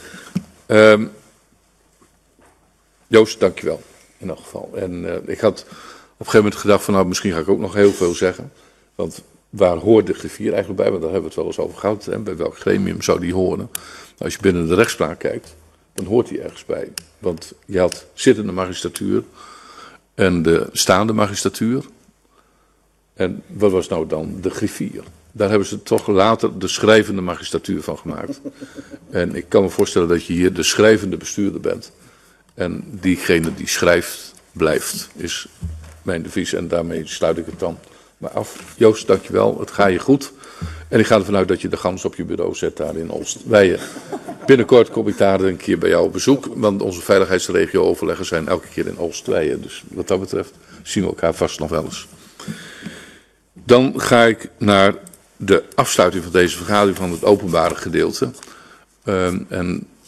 Speaker 3: Joost, dankjewel in elk geval. En ik had op een gegeven moment gedacht van nou misschien ga ik ook nog heel veel zeggen. Want waar hoort de griffier eigenlijk bij? Want daar hebben we het wel eens over gehad. Hè? Bij welk gremium zou die horen? Als je binnen de rechtspraak kijkt, dan hoort hij ergens bij. Want je had zittende magistratuur en de staande magistratuur. En wat was nou dan de griffier? Daar hebben ze toch later de schrijvende magistratuur van gemaakt. En ik kan me voorstellen dat je hier de schrijvende bestuurder bent. En diegene die schrijft, blijft, is mijn devies. En daarmee sluit ik het dan maar af. Joost, dankjewel. Het gaat je goed. En ik ga ervan uit dat je de gans op je bureau zet daar in Oostwijen. Binnenkort kom ik daar een keer bij jou op bezoek. Want onze veiligheidsregio-overleggen zijn elke keer in Oostwijen. Dus wat dat betreft zien we elkaar vast nog wel eens. Dan ga ik naar de afsluiting van deze vergadering van het openbare gedeelte.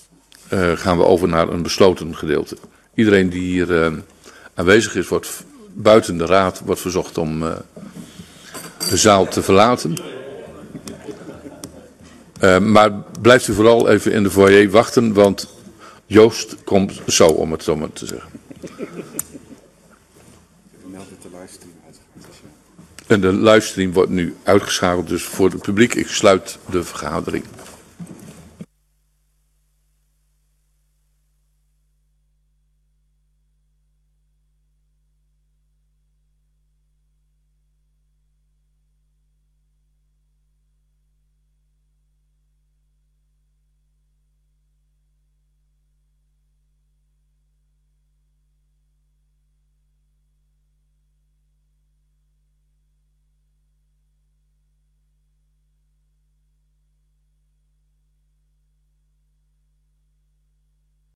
Speaker 3: Gaan we over naar een besloten gedeelte. Iedereen die hier aanwezig is, wordt buiten de raad wordt verzocht om de zaal te verlaten. Maar blijft u vooral even in de foyer wachten, want Joost komt zo, om het zo maar te zeggen. En de livestream wordt nu uitgeschakeld, dus voor het publiek. Ik sluit de vergadering.